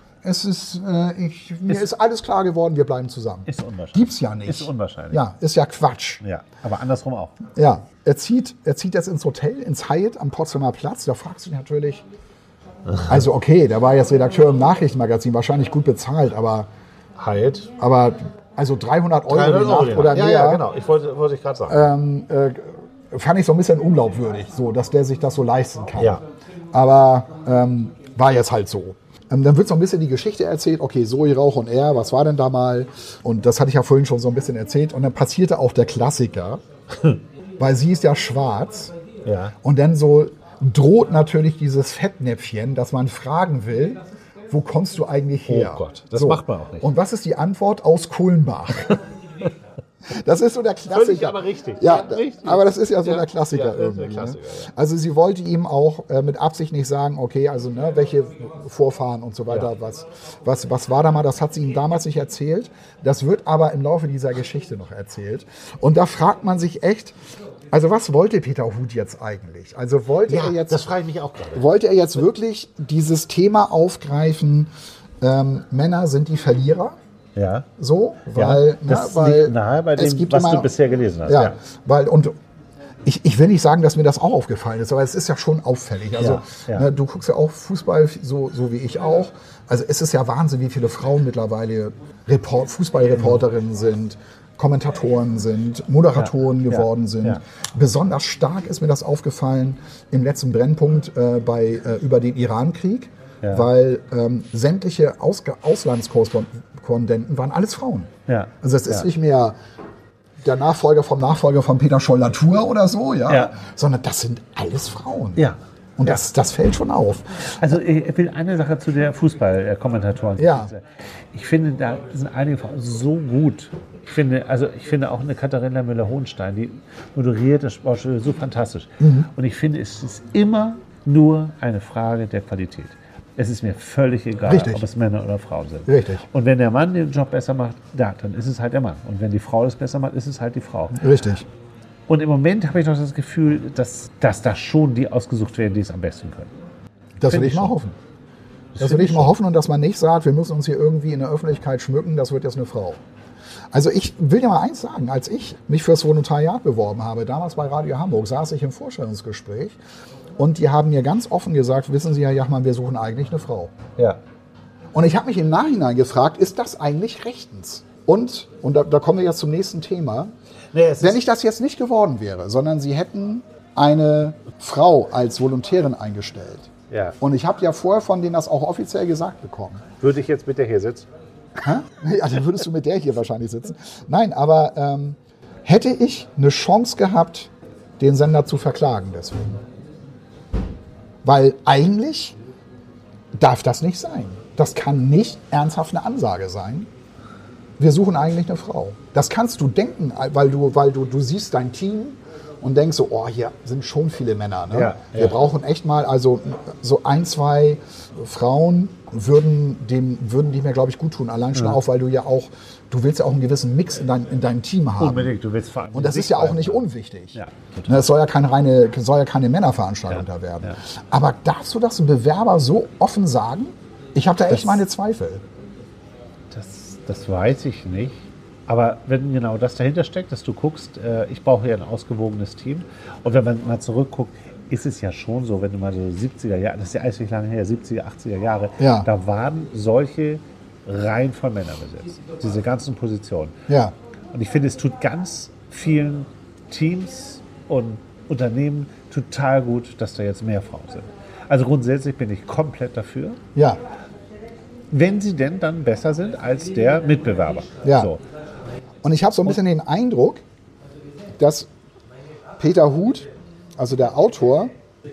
Mir ist alles klar geworden, wir bleiben zusammen. Ist unwahrscheinlich. Gibt's ja nicht. Ist unwahrscheinlich. Ja, ist ja Quatsch. Ja, aber andersrum auch. Ja, er zieht jetzt ins Hotel, ins Hyatt am Potsdamer Platz. Da fragst du dich natürlich, also okay, der war jetzt Redakteur im Nachrichtenmagazin, wahrscheinlich gut bezahlt, aber Hyatt? Aber also 300 Euro die Nacht oder mehr. Ja, genau, wollte ich gerade sagen. Fand ich so ein bisschen unglaubwürdig, so, dass der sich das so leisten kann. Ja. Aber war jetzt halt so. Dann wird so ein bisschen die Geschichte erzählt, okay, Zoe Rauch und er, was war denn da mal? Und das hatte ich ja vorhin schon so ein bisschen erzählt. Und dann passierte auch der Klassiker, weil sie ist ja schwarz. Ja. Und dann so droht natürlich dieses Fettnäpfchen, dass man fragen will, wo kommst du eigentlich her? Oh Gott, das macht man auch nicht. Und was ist die Antwort? Aus Kulmbach. Das ist so der Klassiker. Völlig aber richtig. Ja, richtig. Aber das ist ja so der Klassiker ja, irgendwie. Der Klassiker, ne? Also sie wollte ihm auch mit Absicht nicht sagen, okay, also welche Vorfahren und so weiter, was war da mal, das hat sie ihm damals nicht erzählt. Das wird aber im Laufe dieser Geschichte noch erzählt. Und da fragt man sich echt, also was wollte Peter Huth jetzt eigentlich? Also das frage ich mich auch gerade. Wollte er jetzt wirklich dieses Thema aufgreifen, Männer sind die Verlierer? Ja. So, weil, das liegt nahe bei dem, was du bisher gelesen hast. Ja, weil, und Ich will nicht sagen, dass mir das auch aufgefallen ist, aber es ist ja schon auffällig. Also ne, du guckst ja auch Fußball, so wie ich auch. Also es ist ja Wahnsinn, wie viele Frauen mittlerweile Fußballreporterinnen sind, Kommentatoren sind, Moderatoren geworden sind. Ja. Besonders stark ist mir das aufgefallen im letzten Brennpunkt über den Irankrieg, weil sämtliche Auslandskorrespondenten waren alles Frauen. Ja. Also es ist nicht mehr der Nachfolger von Peter Scholl-Latour oder so, sondern das sind alles Frauen. Ja. Und das fällt schon auf. Also ich will eine Sache zu der Fußballkommentatoren. Ja. Ich finde, da sind einige Frauen so gut. Ich finde auch eine Katharina Müller-Hohenstein, die moderiert das Sportstudio so fantastisch. Mhm. Und ich finde, es ist immer nur eine Frage der Qualität. Es ist mir völlig egal, ob es Männer oder Frauen sind. Richtig. Und wenn der Mann den Job besser macht, dann ist es halt der Mann. Und wenn die Frau das besser macht, ist es halt die Frau. Richtig. Und im Moment habe ich noch das Gefühl, dass da schon die ausgesucht werden, die es am besten können. Das will ich mal hoffen. Das will ich mal hoffen und dass man nicht sagt, wir müssen uns hier irgendwie in der Öffentlichkeit schmücken, das wird jetzt eine Frau. Also ich will dir mal eins sagen, als ich mich fürs Volontariat beworben habe, damals bei Radio Hamburg, saß ich im Vorstellungsgespräch und die haben mir ganz offen gesagt, wissen Sie, Herr Jachmann, wir suchen eigentlich eine Frau. Ja. Und ich habe mich im Nachhinein gefragt, ist das eigentlich rechtens? Und da kommen wir jetzt zum nächsten Thema. Wenn ich das jetzt nicht geworden wäre, sondern Sie hätten eine Frau als Volontärin eingestellt. Ja. Und ich habe ja vorher von denen das auch offiziell gesagt bekommen. Würde ich jetzt mit der hier sitzen? Ja, dann würdest du mit der hier wahrscheinlich sitzen. Nein, aber hätte ich eine Chance gehabt, den Sender zu verklagen deswegen. Weil eigentlich darf das nicht sein. Das kann nicht ernsthaft eine Ansage sein. Wir suchen eigentlich eine Frau. Das kannst du denken, weil du siehst dein Team und denkst so, oh, hier sind schon viele Männer. Ne? Ja, wir brauchen echt mal, also so 1, 2 Frauen würden die mir, glaube ich, gut tun. Allein schon auch, weil du willst ja auch einen gewissen Mix in deinem Team haben. Unbedingt, du willst vor allem. Und das ist ja auch nicht unwichtig. Ja, total. Es soll ja keine Männerveranstaltung da werden. Ja. Aber darfst du das einem Bewerber so offen sagen? Ich habe da echt meine Zweifel. Das weiß ich nicht. Aber wenn genau das dahinter steckt, dass du guckst, ich brauche ja ein ausgewogenes Team. Und wenn man mal zurückguckt, ist es ja schon so, wenn du mal so 70er Jahre, das ist ja alles nicht lange her, 70er, 80er Jahre, da waren solche Reihen von Männern besetzt. Diese ganzen Positionen. Ja. Und ich finde, es tut ganz vielen Teams und Unternehmen total gut, dass da jetzt mehr Frauen sind. Also grundsätzlich bin ich komplett dafür. Ja. Wenn sie denn dann besser sind als der Mitbewerber. Ja. So. Und ich habe so ein bisschen den Eindruck, dass Peter Huth, also der Autor,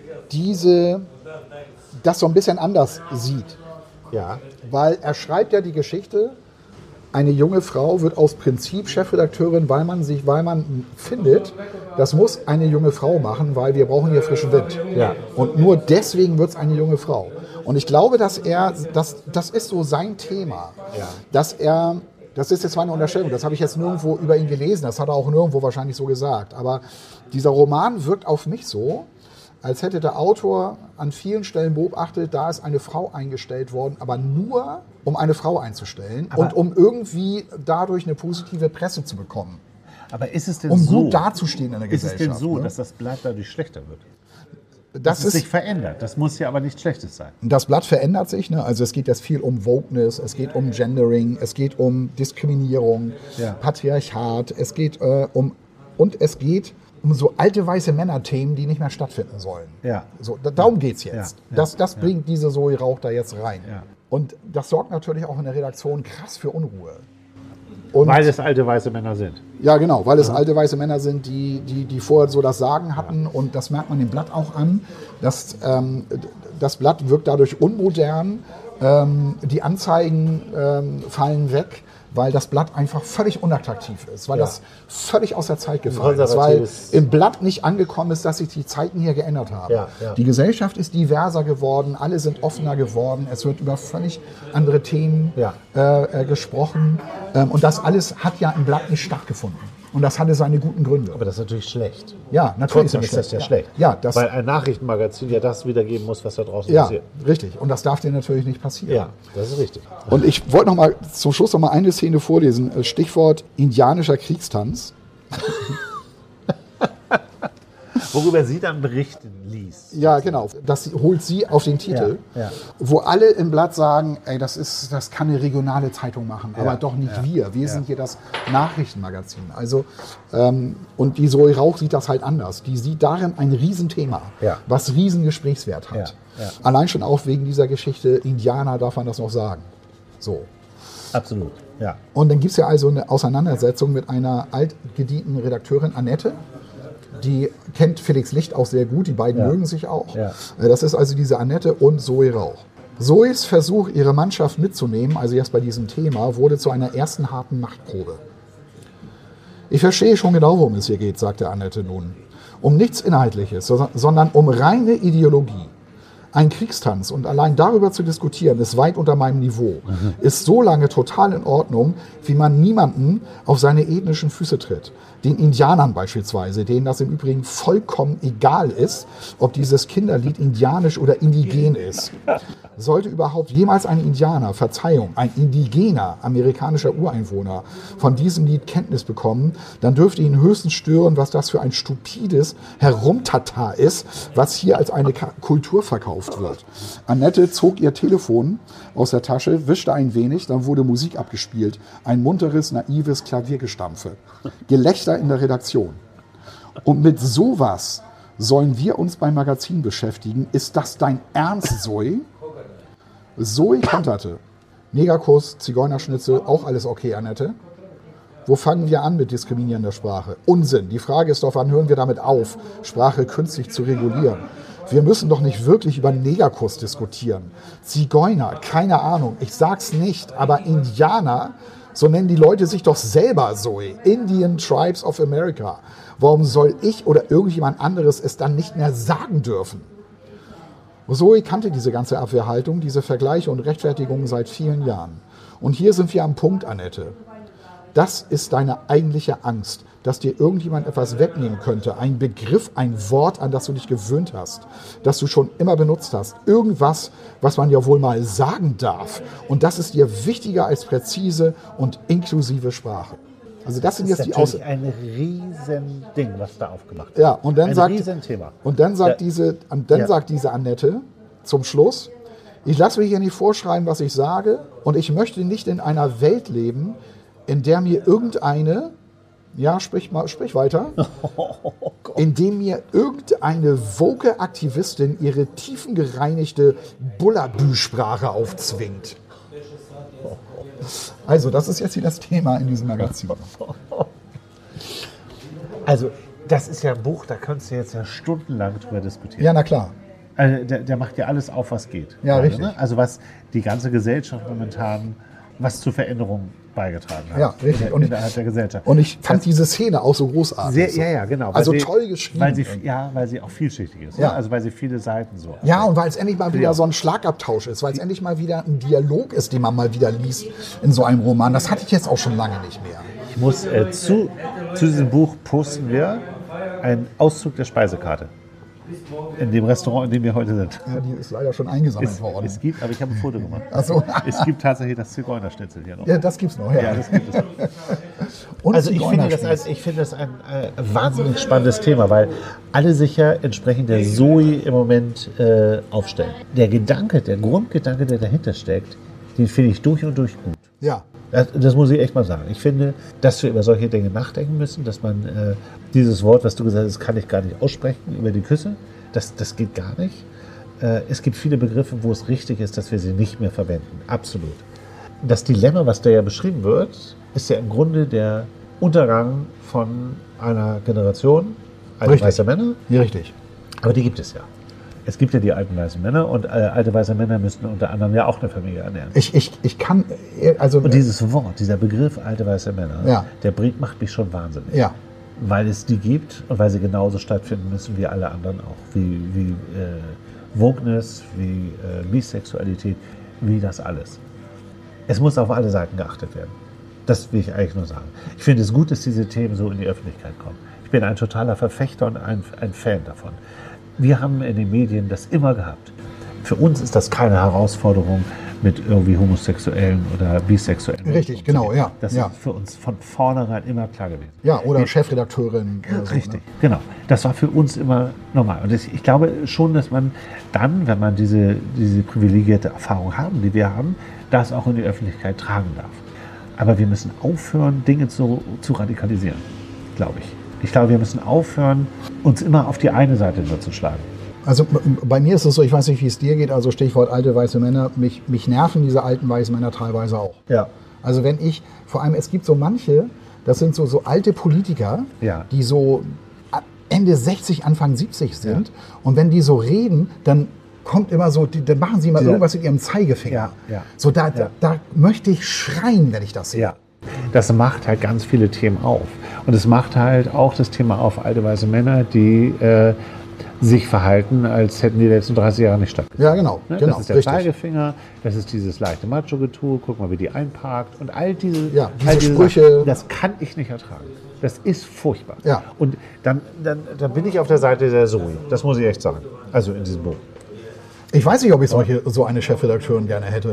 das so ein bisschen anders sieht. Ja. Weil er schreibt ja die Geschichte, eine junge Frau wird aus Prinzip Chefredakteurin, weil man findet, das muss eine junge Frau machen, weil wir brauchen hier frischen Wind. Ja. Und nur deswegen wird es eine junge Frau. Und ich glaube, das ist so sein Thema, dass er, das ist jetzt meine Unterstellung, das habe ich jetzt nirgendwo über ihn gelesen, das hat er auch nirgendwo wahrscheinlich so gesagt, aber dieser Roman wirkt auf mich so, als hätte der Autor an vielen Stellen beobachtet, da ist eine Frau eingestellt worden, aber nur, um eine Frau einzustellen und um irgendwie dadurch eine positive Presse zu bekommen. Aber ist es denn um gut dazustehen in der Gesellschaft. Ist es denn so, dass das Blatt dadurch schlechter wird? Dass es sich verändert. Das muss ja aber nichts Schlechtes sein. Das Blatt verändert sich. Ne? Also es geht jetzt viel um Wokeness, es geht um Gendering, es geht um Diskriminierung, Patriarchat, es geht um so alte weiße Männerthemen, die nicht mehr stattfinden sollen. Ja. So, darum geht es jetzt. Ja. Das bringt diese Zoe Rauch da jetzt rein. Ja. Und das sorgt natürlich auch in der Redaktion krass für Unruhe. Und weil es alte weiße Männer sind. Ja, genau, weil es alte weiße Männer sind, die vorher so das Sagen hatten. Ja. Und das merkt man dem Blatt auch an. Das Blatt wirkt dadurch unmodern. Die Anzeigen fallen weg, weil das Blatt einfach völlig unattraktiv ist, weil das völlig aus der Zeit gefallen ist, weil im Blatt nicht angekommen ist, dass sich die Zeiten hier geändert haben. Ja. Die Gesellschaft ist diverser geworden, alle sind offener geworden, es wird über völlig andere Themen gesprochen und das alles hat ja im Blatt nicht stattgefunden. Und das hatte seine guten Gründe. Aber das ist natürlich schlecht. Ja, natürlich ist das ja schlecht. Ja, weil ein Nachrichtenmagazin ja das wiedergeben muss, was da draußen passiert. Ja, richtig. Und das darf dir natürlich nicht passieren. Ja, das ist richtig. Und ich wollte zum Schluss noch mal eine Szene vorlesen. Stichwort indianischer Kriegstanz. Worüber sie dann berichten liest. Ja, genau. Das holt sie auf den Titel, Ja. wo alle im Blatt sagen, ey, das kann eine regionale Zeitung machen, aber doch nicht wir. Wir sind hier das Nachrichtenmagazin. Also, und die Zoe Rauch sieht das halt anders. Die sieht darin ein Riesenthema, was Riesengesprächswert hat. Ja. Allein schon auch wegen dieser Geschichte Indianer darf man das noch sagen. So. Absolut, ja. Und dann gibt es ja also eine Auseinandersetzung mit einer altgedienten Redakteurin, Annette. Die kennt Felix Licht auch sehr gut, die beiden mögen sich auch. Ja. Das ist also diese Annette und Zoe Rauch. Zoes Versuch, ihre Mannschaft mitzunehmen, also jetzt bei diesem Thema, wurde zu einer ersten harten Machtprobe. Ich verstehe schon genau, worum es hier geht, sagte Annette nun. Um nichts Inhaltliches, sondern um reine Ideologie. Ein Kriegstanz und allein darüber zu diskutieren, ist weit unter meinem Niveau. Ist so lange total in Ordnung, wie man niemanden auf seine ethnischen Füße tritt. Den Indianern beispielsweise, denen das im Übrigen vollkommen egal ist, ob dieses Kinderlied indianisch oder indigen ist. Sollte überhaupt jemals ein Indianer, Verzeihung, ein indigener amerikanischer Ureinwohner von diesem Lied Kenntnis bekommen, dann dürfte ihn höchstens stören, was das für ein stupides Herumtata ist, was hier als eine Kultur verkauft wird. Annette zog ihr Telefon aus der Tasche, wischte ein wenig, dann wurde Musik abgespielt. Ein munteres, naives Klaviergestampfe. Gelächter in der Redaktion. Und mit sowas sollen wir uns beim Magazin beschäftigen. Ist das dein Ernst, Zoe? Zoe konterte. Negerkuss, Zigeunerschnitzel, auch alles okay, Annette. Wo fangen wir an mit diskriminierender Sprache? Unsinn. Die Frage ist doch, wann hören wir damit auf, Sprache künstlich zu regulieren? Wir müssen doch nicht wirklich über Negerkuss diskutieren. Zigeuner, keine Ahnung, ich sag's nicht, aber Indianer, so nennen die Leute sich doch selber, Zoe. Indian Tribes of America. Warum soll ich oder irgendjemand anderes es dann nicht mehr sagen dürfen? Zoe kannte diese ganze Abwehrhaltung, diese Vergleiche und Rechtfertigungen seit vielen Jahren. Und hier sind wir am Punkt, Annette. Das ist deine eigentliche Angst, dass dir irgendjemand etwas wegnehmen könnte. Ein Begriff, ein Wort, an das du dich gewöhnt hast, das du schon immer benutzt hast. Irgendwas, was man ja wohl mal sagen darf. Und das ist dir wichtiger als präzise und inklusive Sprache. Also das sind jetzt die Aussagen. Das ist ein Riesending, was da aufgemacht wird. Ja, und dann sagt, Riesenthema. Und dann sagt diese Annette zum Schluss, ich lasse mir hier nicht vorschreiben, was ich sage, und ich möchte nicht in einer Welt leben, in der mir irgendeine, sprich weiter, in dem mir irgendeine woke Aktivistin ihre tiefengereinigte Bullabü-Sprache aufzwingt. Also, das ist jetzt hier das Thema in diesem Magazin. Also, das ist ja ein Buch, da könntest du jetzt ja stundenlang drüber diskutieren. Ja, na klar. Also, der macht ja alles auf, was geht. Ja, gerade, richtig. Ne? Also, was die ganze Gesellschaft momentan, was zur Veränderung beigetragen hat. Ja, richtig. Innerhalb der Gesellschaft. Und ich fand diese Szene auch so großartig. Ja, genau. Also toll geschrieben. Weil sie auch vielschichtig ist. Ja. Ne? Also weil sie viele Seiten so hat. Ja, und weil es endlich mal wieder so ein Schlagabtausch ist, weil es endlich mal wieder ein Dialog ist, den man mal wieder liest in so einem Roman. Das hatte ich jetzt auch schon lange nicht mehr. Ich muss zu diesem Buch posten wir einen Auszug der Speisekarte. In dem Restaurant, in dem wir heute sind. Ja, die ist leider schon eingesammelt worden. Es gibt, aber ich habe ein Foto gemacht. Ach so. Es gibt tatsächlich das Zigeunerschnitzel hier noch. Ja, das gibt's noch. Ja, das gibt es. Und also ich finde das ein wahnsinnig spannendes Thema, weil alle sich ja entsprechend der Zoe im Moment aufstellen. Der Grundgedanke, der dahinter steckt, den finde ich durch und durch gut. Ja. Das muss ich echt mal sagen. Ich finde, dass wir über solche Dinge nachdenken müssen, dass man dieses Wort, was du gesagt hast, kann ich gar nicht aussprechen, über die Küsse. Das geht gar nicht. Es gibt viele Begriffe, wo es richtig ist, dass wir sie nicht mehr verwenden. Absolut. Das Dilemma, was da ja beschrieben wird, ist ja im Grunde der Untergang von einer Generation alter weißer Männer. Ja, richtig. Aber die gibt es ja. Es gibt ja die alten weißen Männer und alte weiße Männer müssten unter anderem ja auch eine Familie ernähren. Ich kann, also... Und dieses Wort, dieser Begriff alte weiße Männer, der macht mich schon wahnsinnig. Ja. Weil es die gibt und weil sie genauso stattfinden müssen wie alle anderen auch. Wie Wokeness, wie Bisexualität, wie das alles. Es muss auf alle Seiten geachtet werden. Das will ich eigentlich nur sagen. Ich finde es gut, dass diese Themen so in die Öffentlichkeit kommen. Ich bin ein totaler Verfechter und ein Fan davon. Wir haben in den Medien das immer gehabt. Für uns ist das keine Herausforderung, mit irgendwie Homosexuellen oder Bisexuellen. Richtig, genau, ja. Das ja. ist für uns von vornherein immer klar gewesen. Ja, oder Chefredakteurin. Oder so, Richtig, ne? genau. Das war für uns immer normal. Und ich glaube schon, dass man dann, wenn man diese privilegierte Erfahrung haben, die wir haben, das auch in die Öffentlichkeit tragen darf. Aber wir müssen aufhören, Dinge zu radikalisieren, glaube ich. Ich glaube, wir müssen aufhören, uns immer auf die eine Seite nur zu schlagen. Also bei mir ist es so, ich weiß nicht, wie es dir geht, also Stichwort alte weiße Männer, mich nerven diese alten weißen Männer teilweise auch. Ja. Also wenn ich, vor allem es gibt so manche, das sind so alte Politiker, Ja. die so Ende 60, Anfang 70 sind. Ja. Und wenn die so reden, dann kommt immer so, dann machen sie mal irgendwas mit ihrem Zeigefinger. Ja, ja. So da möchte ich schreien, wenn ich das sehe. Ja. Das macht halt ganz viele Themen auf. Und es macht halt auch das Thema auf alte weiße Männer, die sich verhalten, als hätten die letzten 30 Jahre nicht stattgefunden. Ja, genau. Ne? Genau, Das ist der richtig. Zeigefinger, das ist dieses leichte Macho-Getue, guck mal, wie die einparkt und all diese, Ja, diese all diese Sprüche. Sachen, das kann ich nicht ertragen. Das ist furchtbar. Ja. Und dann bin ich auf der Seite der Zoe, das muss ich echt sagen. Also in diesem Buch. Ich weiß nicht, ob ich so eine Chefredakteurin gerne hätte,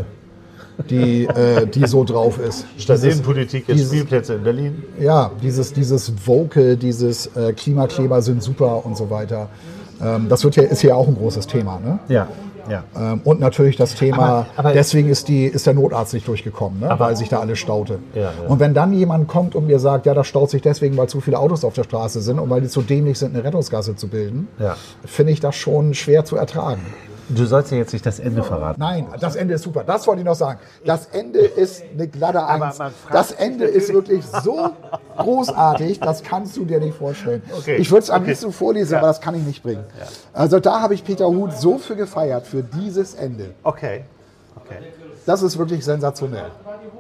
die so drauf ist. Politik, dieses- Spielplätze in Berlin. Ja, dieses Vocal, dieses Klimakleber sind super und so weiter. Das ist hier auch ein großes Thema. Ne? Ja, ja. Und natürlich das Thema, Aber- deswegen ist der Notarzt nicht durchgekommen, ne? Weil sich da alles staute. Ja, ja. Und wenn dann jemand kommt und mir sagt, ja, das staut sich deswegen, weil zu viele Autos auf der Straße sind und weil die zu dämlich sind, eine Rettungsgasse zu bilden, Ja. finde ich das schon schwer zu ertragen. Du sollst ja jetzt nicht das Ende verraten. Nein, das Ende ist super. Das wollte ich noch sagen. Das Ende ist eine glatte Eins. man fragt Das Ende ist wirklich so großartig, das kannst du dir nicht vorstellen. Okay. Ich würde es am Okay. liebsten vorlesen, Ja. aber das kann ich nicht bringen. Also da habe ich Peter Huth so für gefeiert, für dieses Ende. Okay. Das ist wirklich sensationell.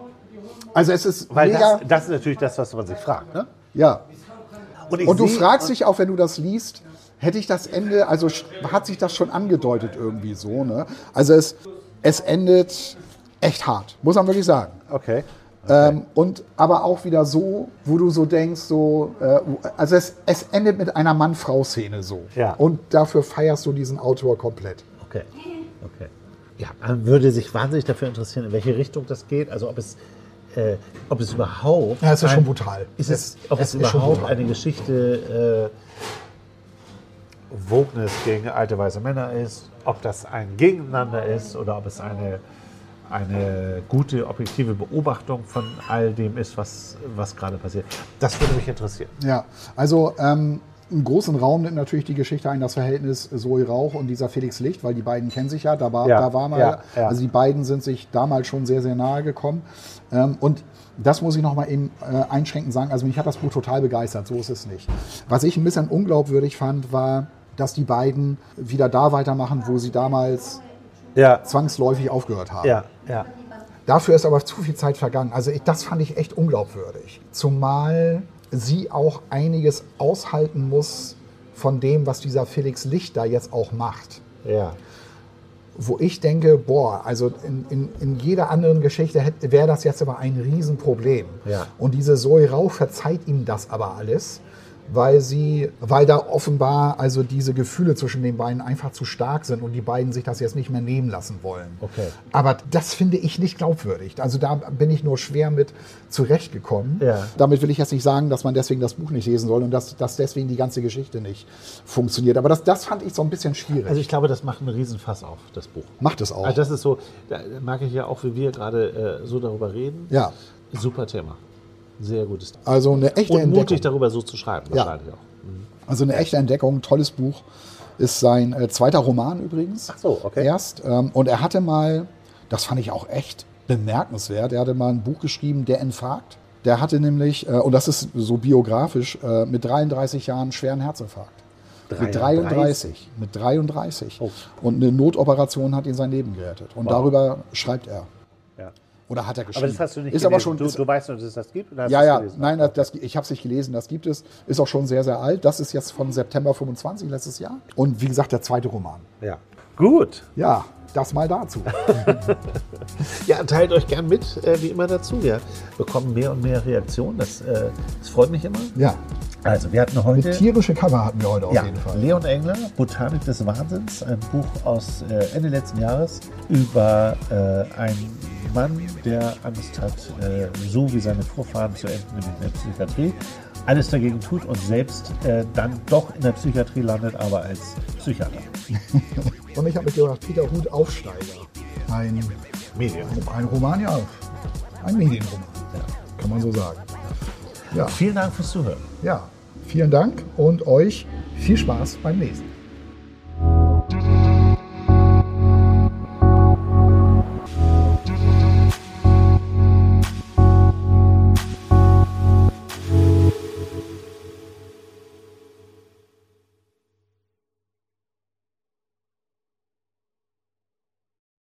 Also es ist Weil mega. das ist natürlich das, was man sich fragt. Ne? Ja. ich Und du sehe- fragst dich auch, wenn du das liest, hätte ich das Ende, also hat sich das schon angedeutet irgendwie so. Ne? Also es endet echt hart, muss man wirklich sagen. Okay. Und aber auch wieder so, wo du so denkst, also es endet mit einer Mann-Frau-Szene so. Ja. Und dafür feierst du diesen Autor komplett. Okay. Ja, man würde sich wahnsinnig dafür interessieren, in welche Richtung das geht. Also ob es überhaupt. Ja, es ist schon brutal. Ob es ist schon überhaupt brutal. eine Geschichte Wokeness gegen alte weiße Männer ist, ob das ein Gegeneinander ist oder ob es eine gute, objektive Beobachtung von all dem ist, was gerade passiert. Das würde mich interessieren. Ja, also einen großen Raum nimmt natürlich die Geschichte ein, das Verhältnis Zoe Rauch und dieser Felix Licht, weil die beiden kennen sich ja, da war mal, ja. also die beiden sind sich damals schon sehr, sehr nahe gekommen. Und das muss ich noch mal eben einschränkend sagen, also mich hat das Buch total begeistert, so ist es nicht. Was ich ein bisschen unglaubwürdig fand, war, dass die beiden wieder da weitermachen, wo sie damals zwangsläufig aufgehört haben. Ja. Dafür ist aber zu viel Zeit vergangen. Also das fand ich echt unglaubwürdig. Zumal sie auch einiges aushalten muss von dem, was dieser Felix Licht da jetzt auch macht. Ja. Wo ich denke, also in jeder anderen Geschichte wäre das jetzt aber ein Riesenproblem. Ja. Und diese Zoe Rauch verzeiht ihm das aber alles, weil da offenbar also diese Gefühle zwischen den beiden einfach zu stark sind und die beiden sich das jetzt nicht mehr nehmen lassen wollen. Okay. Aber das finde ich nicht glaubwürdig. Also da bin ich nur schwer mit zurechtgekommen. Ja. Damit will ich jetzt nicht sagen, dass man deswegen das Buch nicht lesen soll und dass deswegen die ganze Geschichte nicht funktioniert. Aber das fand ich so ein bisschen schwierig. Also ich glaube, das macht einen Riesenfass auf, das Buch. Macht es auch. Also das ist so, da mag ich ja auch, wie wir gerade so darüber reden. Ja. Super Thema. Sehr gutes Thema. Also eine echte Und Entdeckung. mutig darüber so zu schreiben, Ja. wahrscheinlich auch. Also eine echte Entdeckung, tolles Buch. Ist sein zweiter Roman übrigens. Ach so, okay. Erst. Und er hatte mal, das fand ich auch echt bemerkenswert, er hatte mal ein Buch geschrieben, Der Infarkt. Der hatte nämlich, und das ist so biografisch, mit 33 Jahren schweren Herzinfarkt. Mit 33. Mit 33. Oh. Und eine Notoperation hat ihm sein Leben gerettet. Und darüber schreibt er. Ja. Oder hat er geschrieben. Aber das hast du nicht ist gelesen. aber schon, Du weißt nur, dass es das gibt? Oder hast ja, du es ja, gelesen? nein, ich habe es nicht gelesen, das gibt es. Ist auch schon sehr, sehr alt. Das ist jetzt von September 25 letztes Jahr. Und wie gesagt, der zweite Roman. Ja. Gut. Ja, das mal dazu. Ja, teilt euch gern mit, wie immer dazu. Wir bekommen mehr und mehr Reaktionen. Das freut mich immer. Ja, Also, wir hatten heute... tierische Cover hatten wir heute auf jeden Fall. Leon Engler, Botanik des Wahnsinns, ein Buch aus Ende letzten Jahres über einen Mann, der Angst hat, so wie seine Vorfahren zu enden, nämlich in der Psychiatrie, alles dagegen tut und selbst dann doch in der Psychiatrie landet, aber als Psychiater. Und ich habe mitgebracht Peter Huth, Aufsteiger. Ein Roman, ja, ein Medienroman, kann man so sagen. Ja. Vielen Dank fürs Zuhören. Ja, vielen Dank und euch viel Spaß beim Lesen.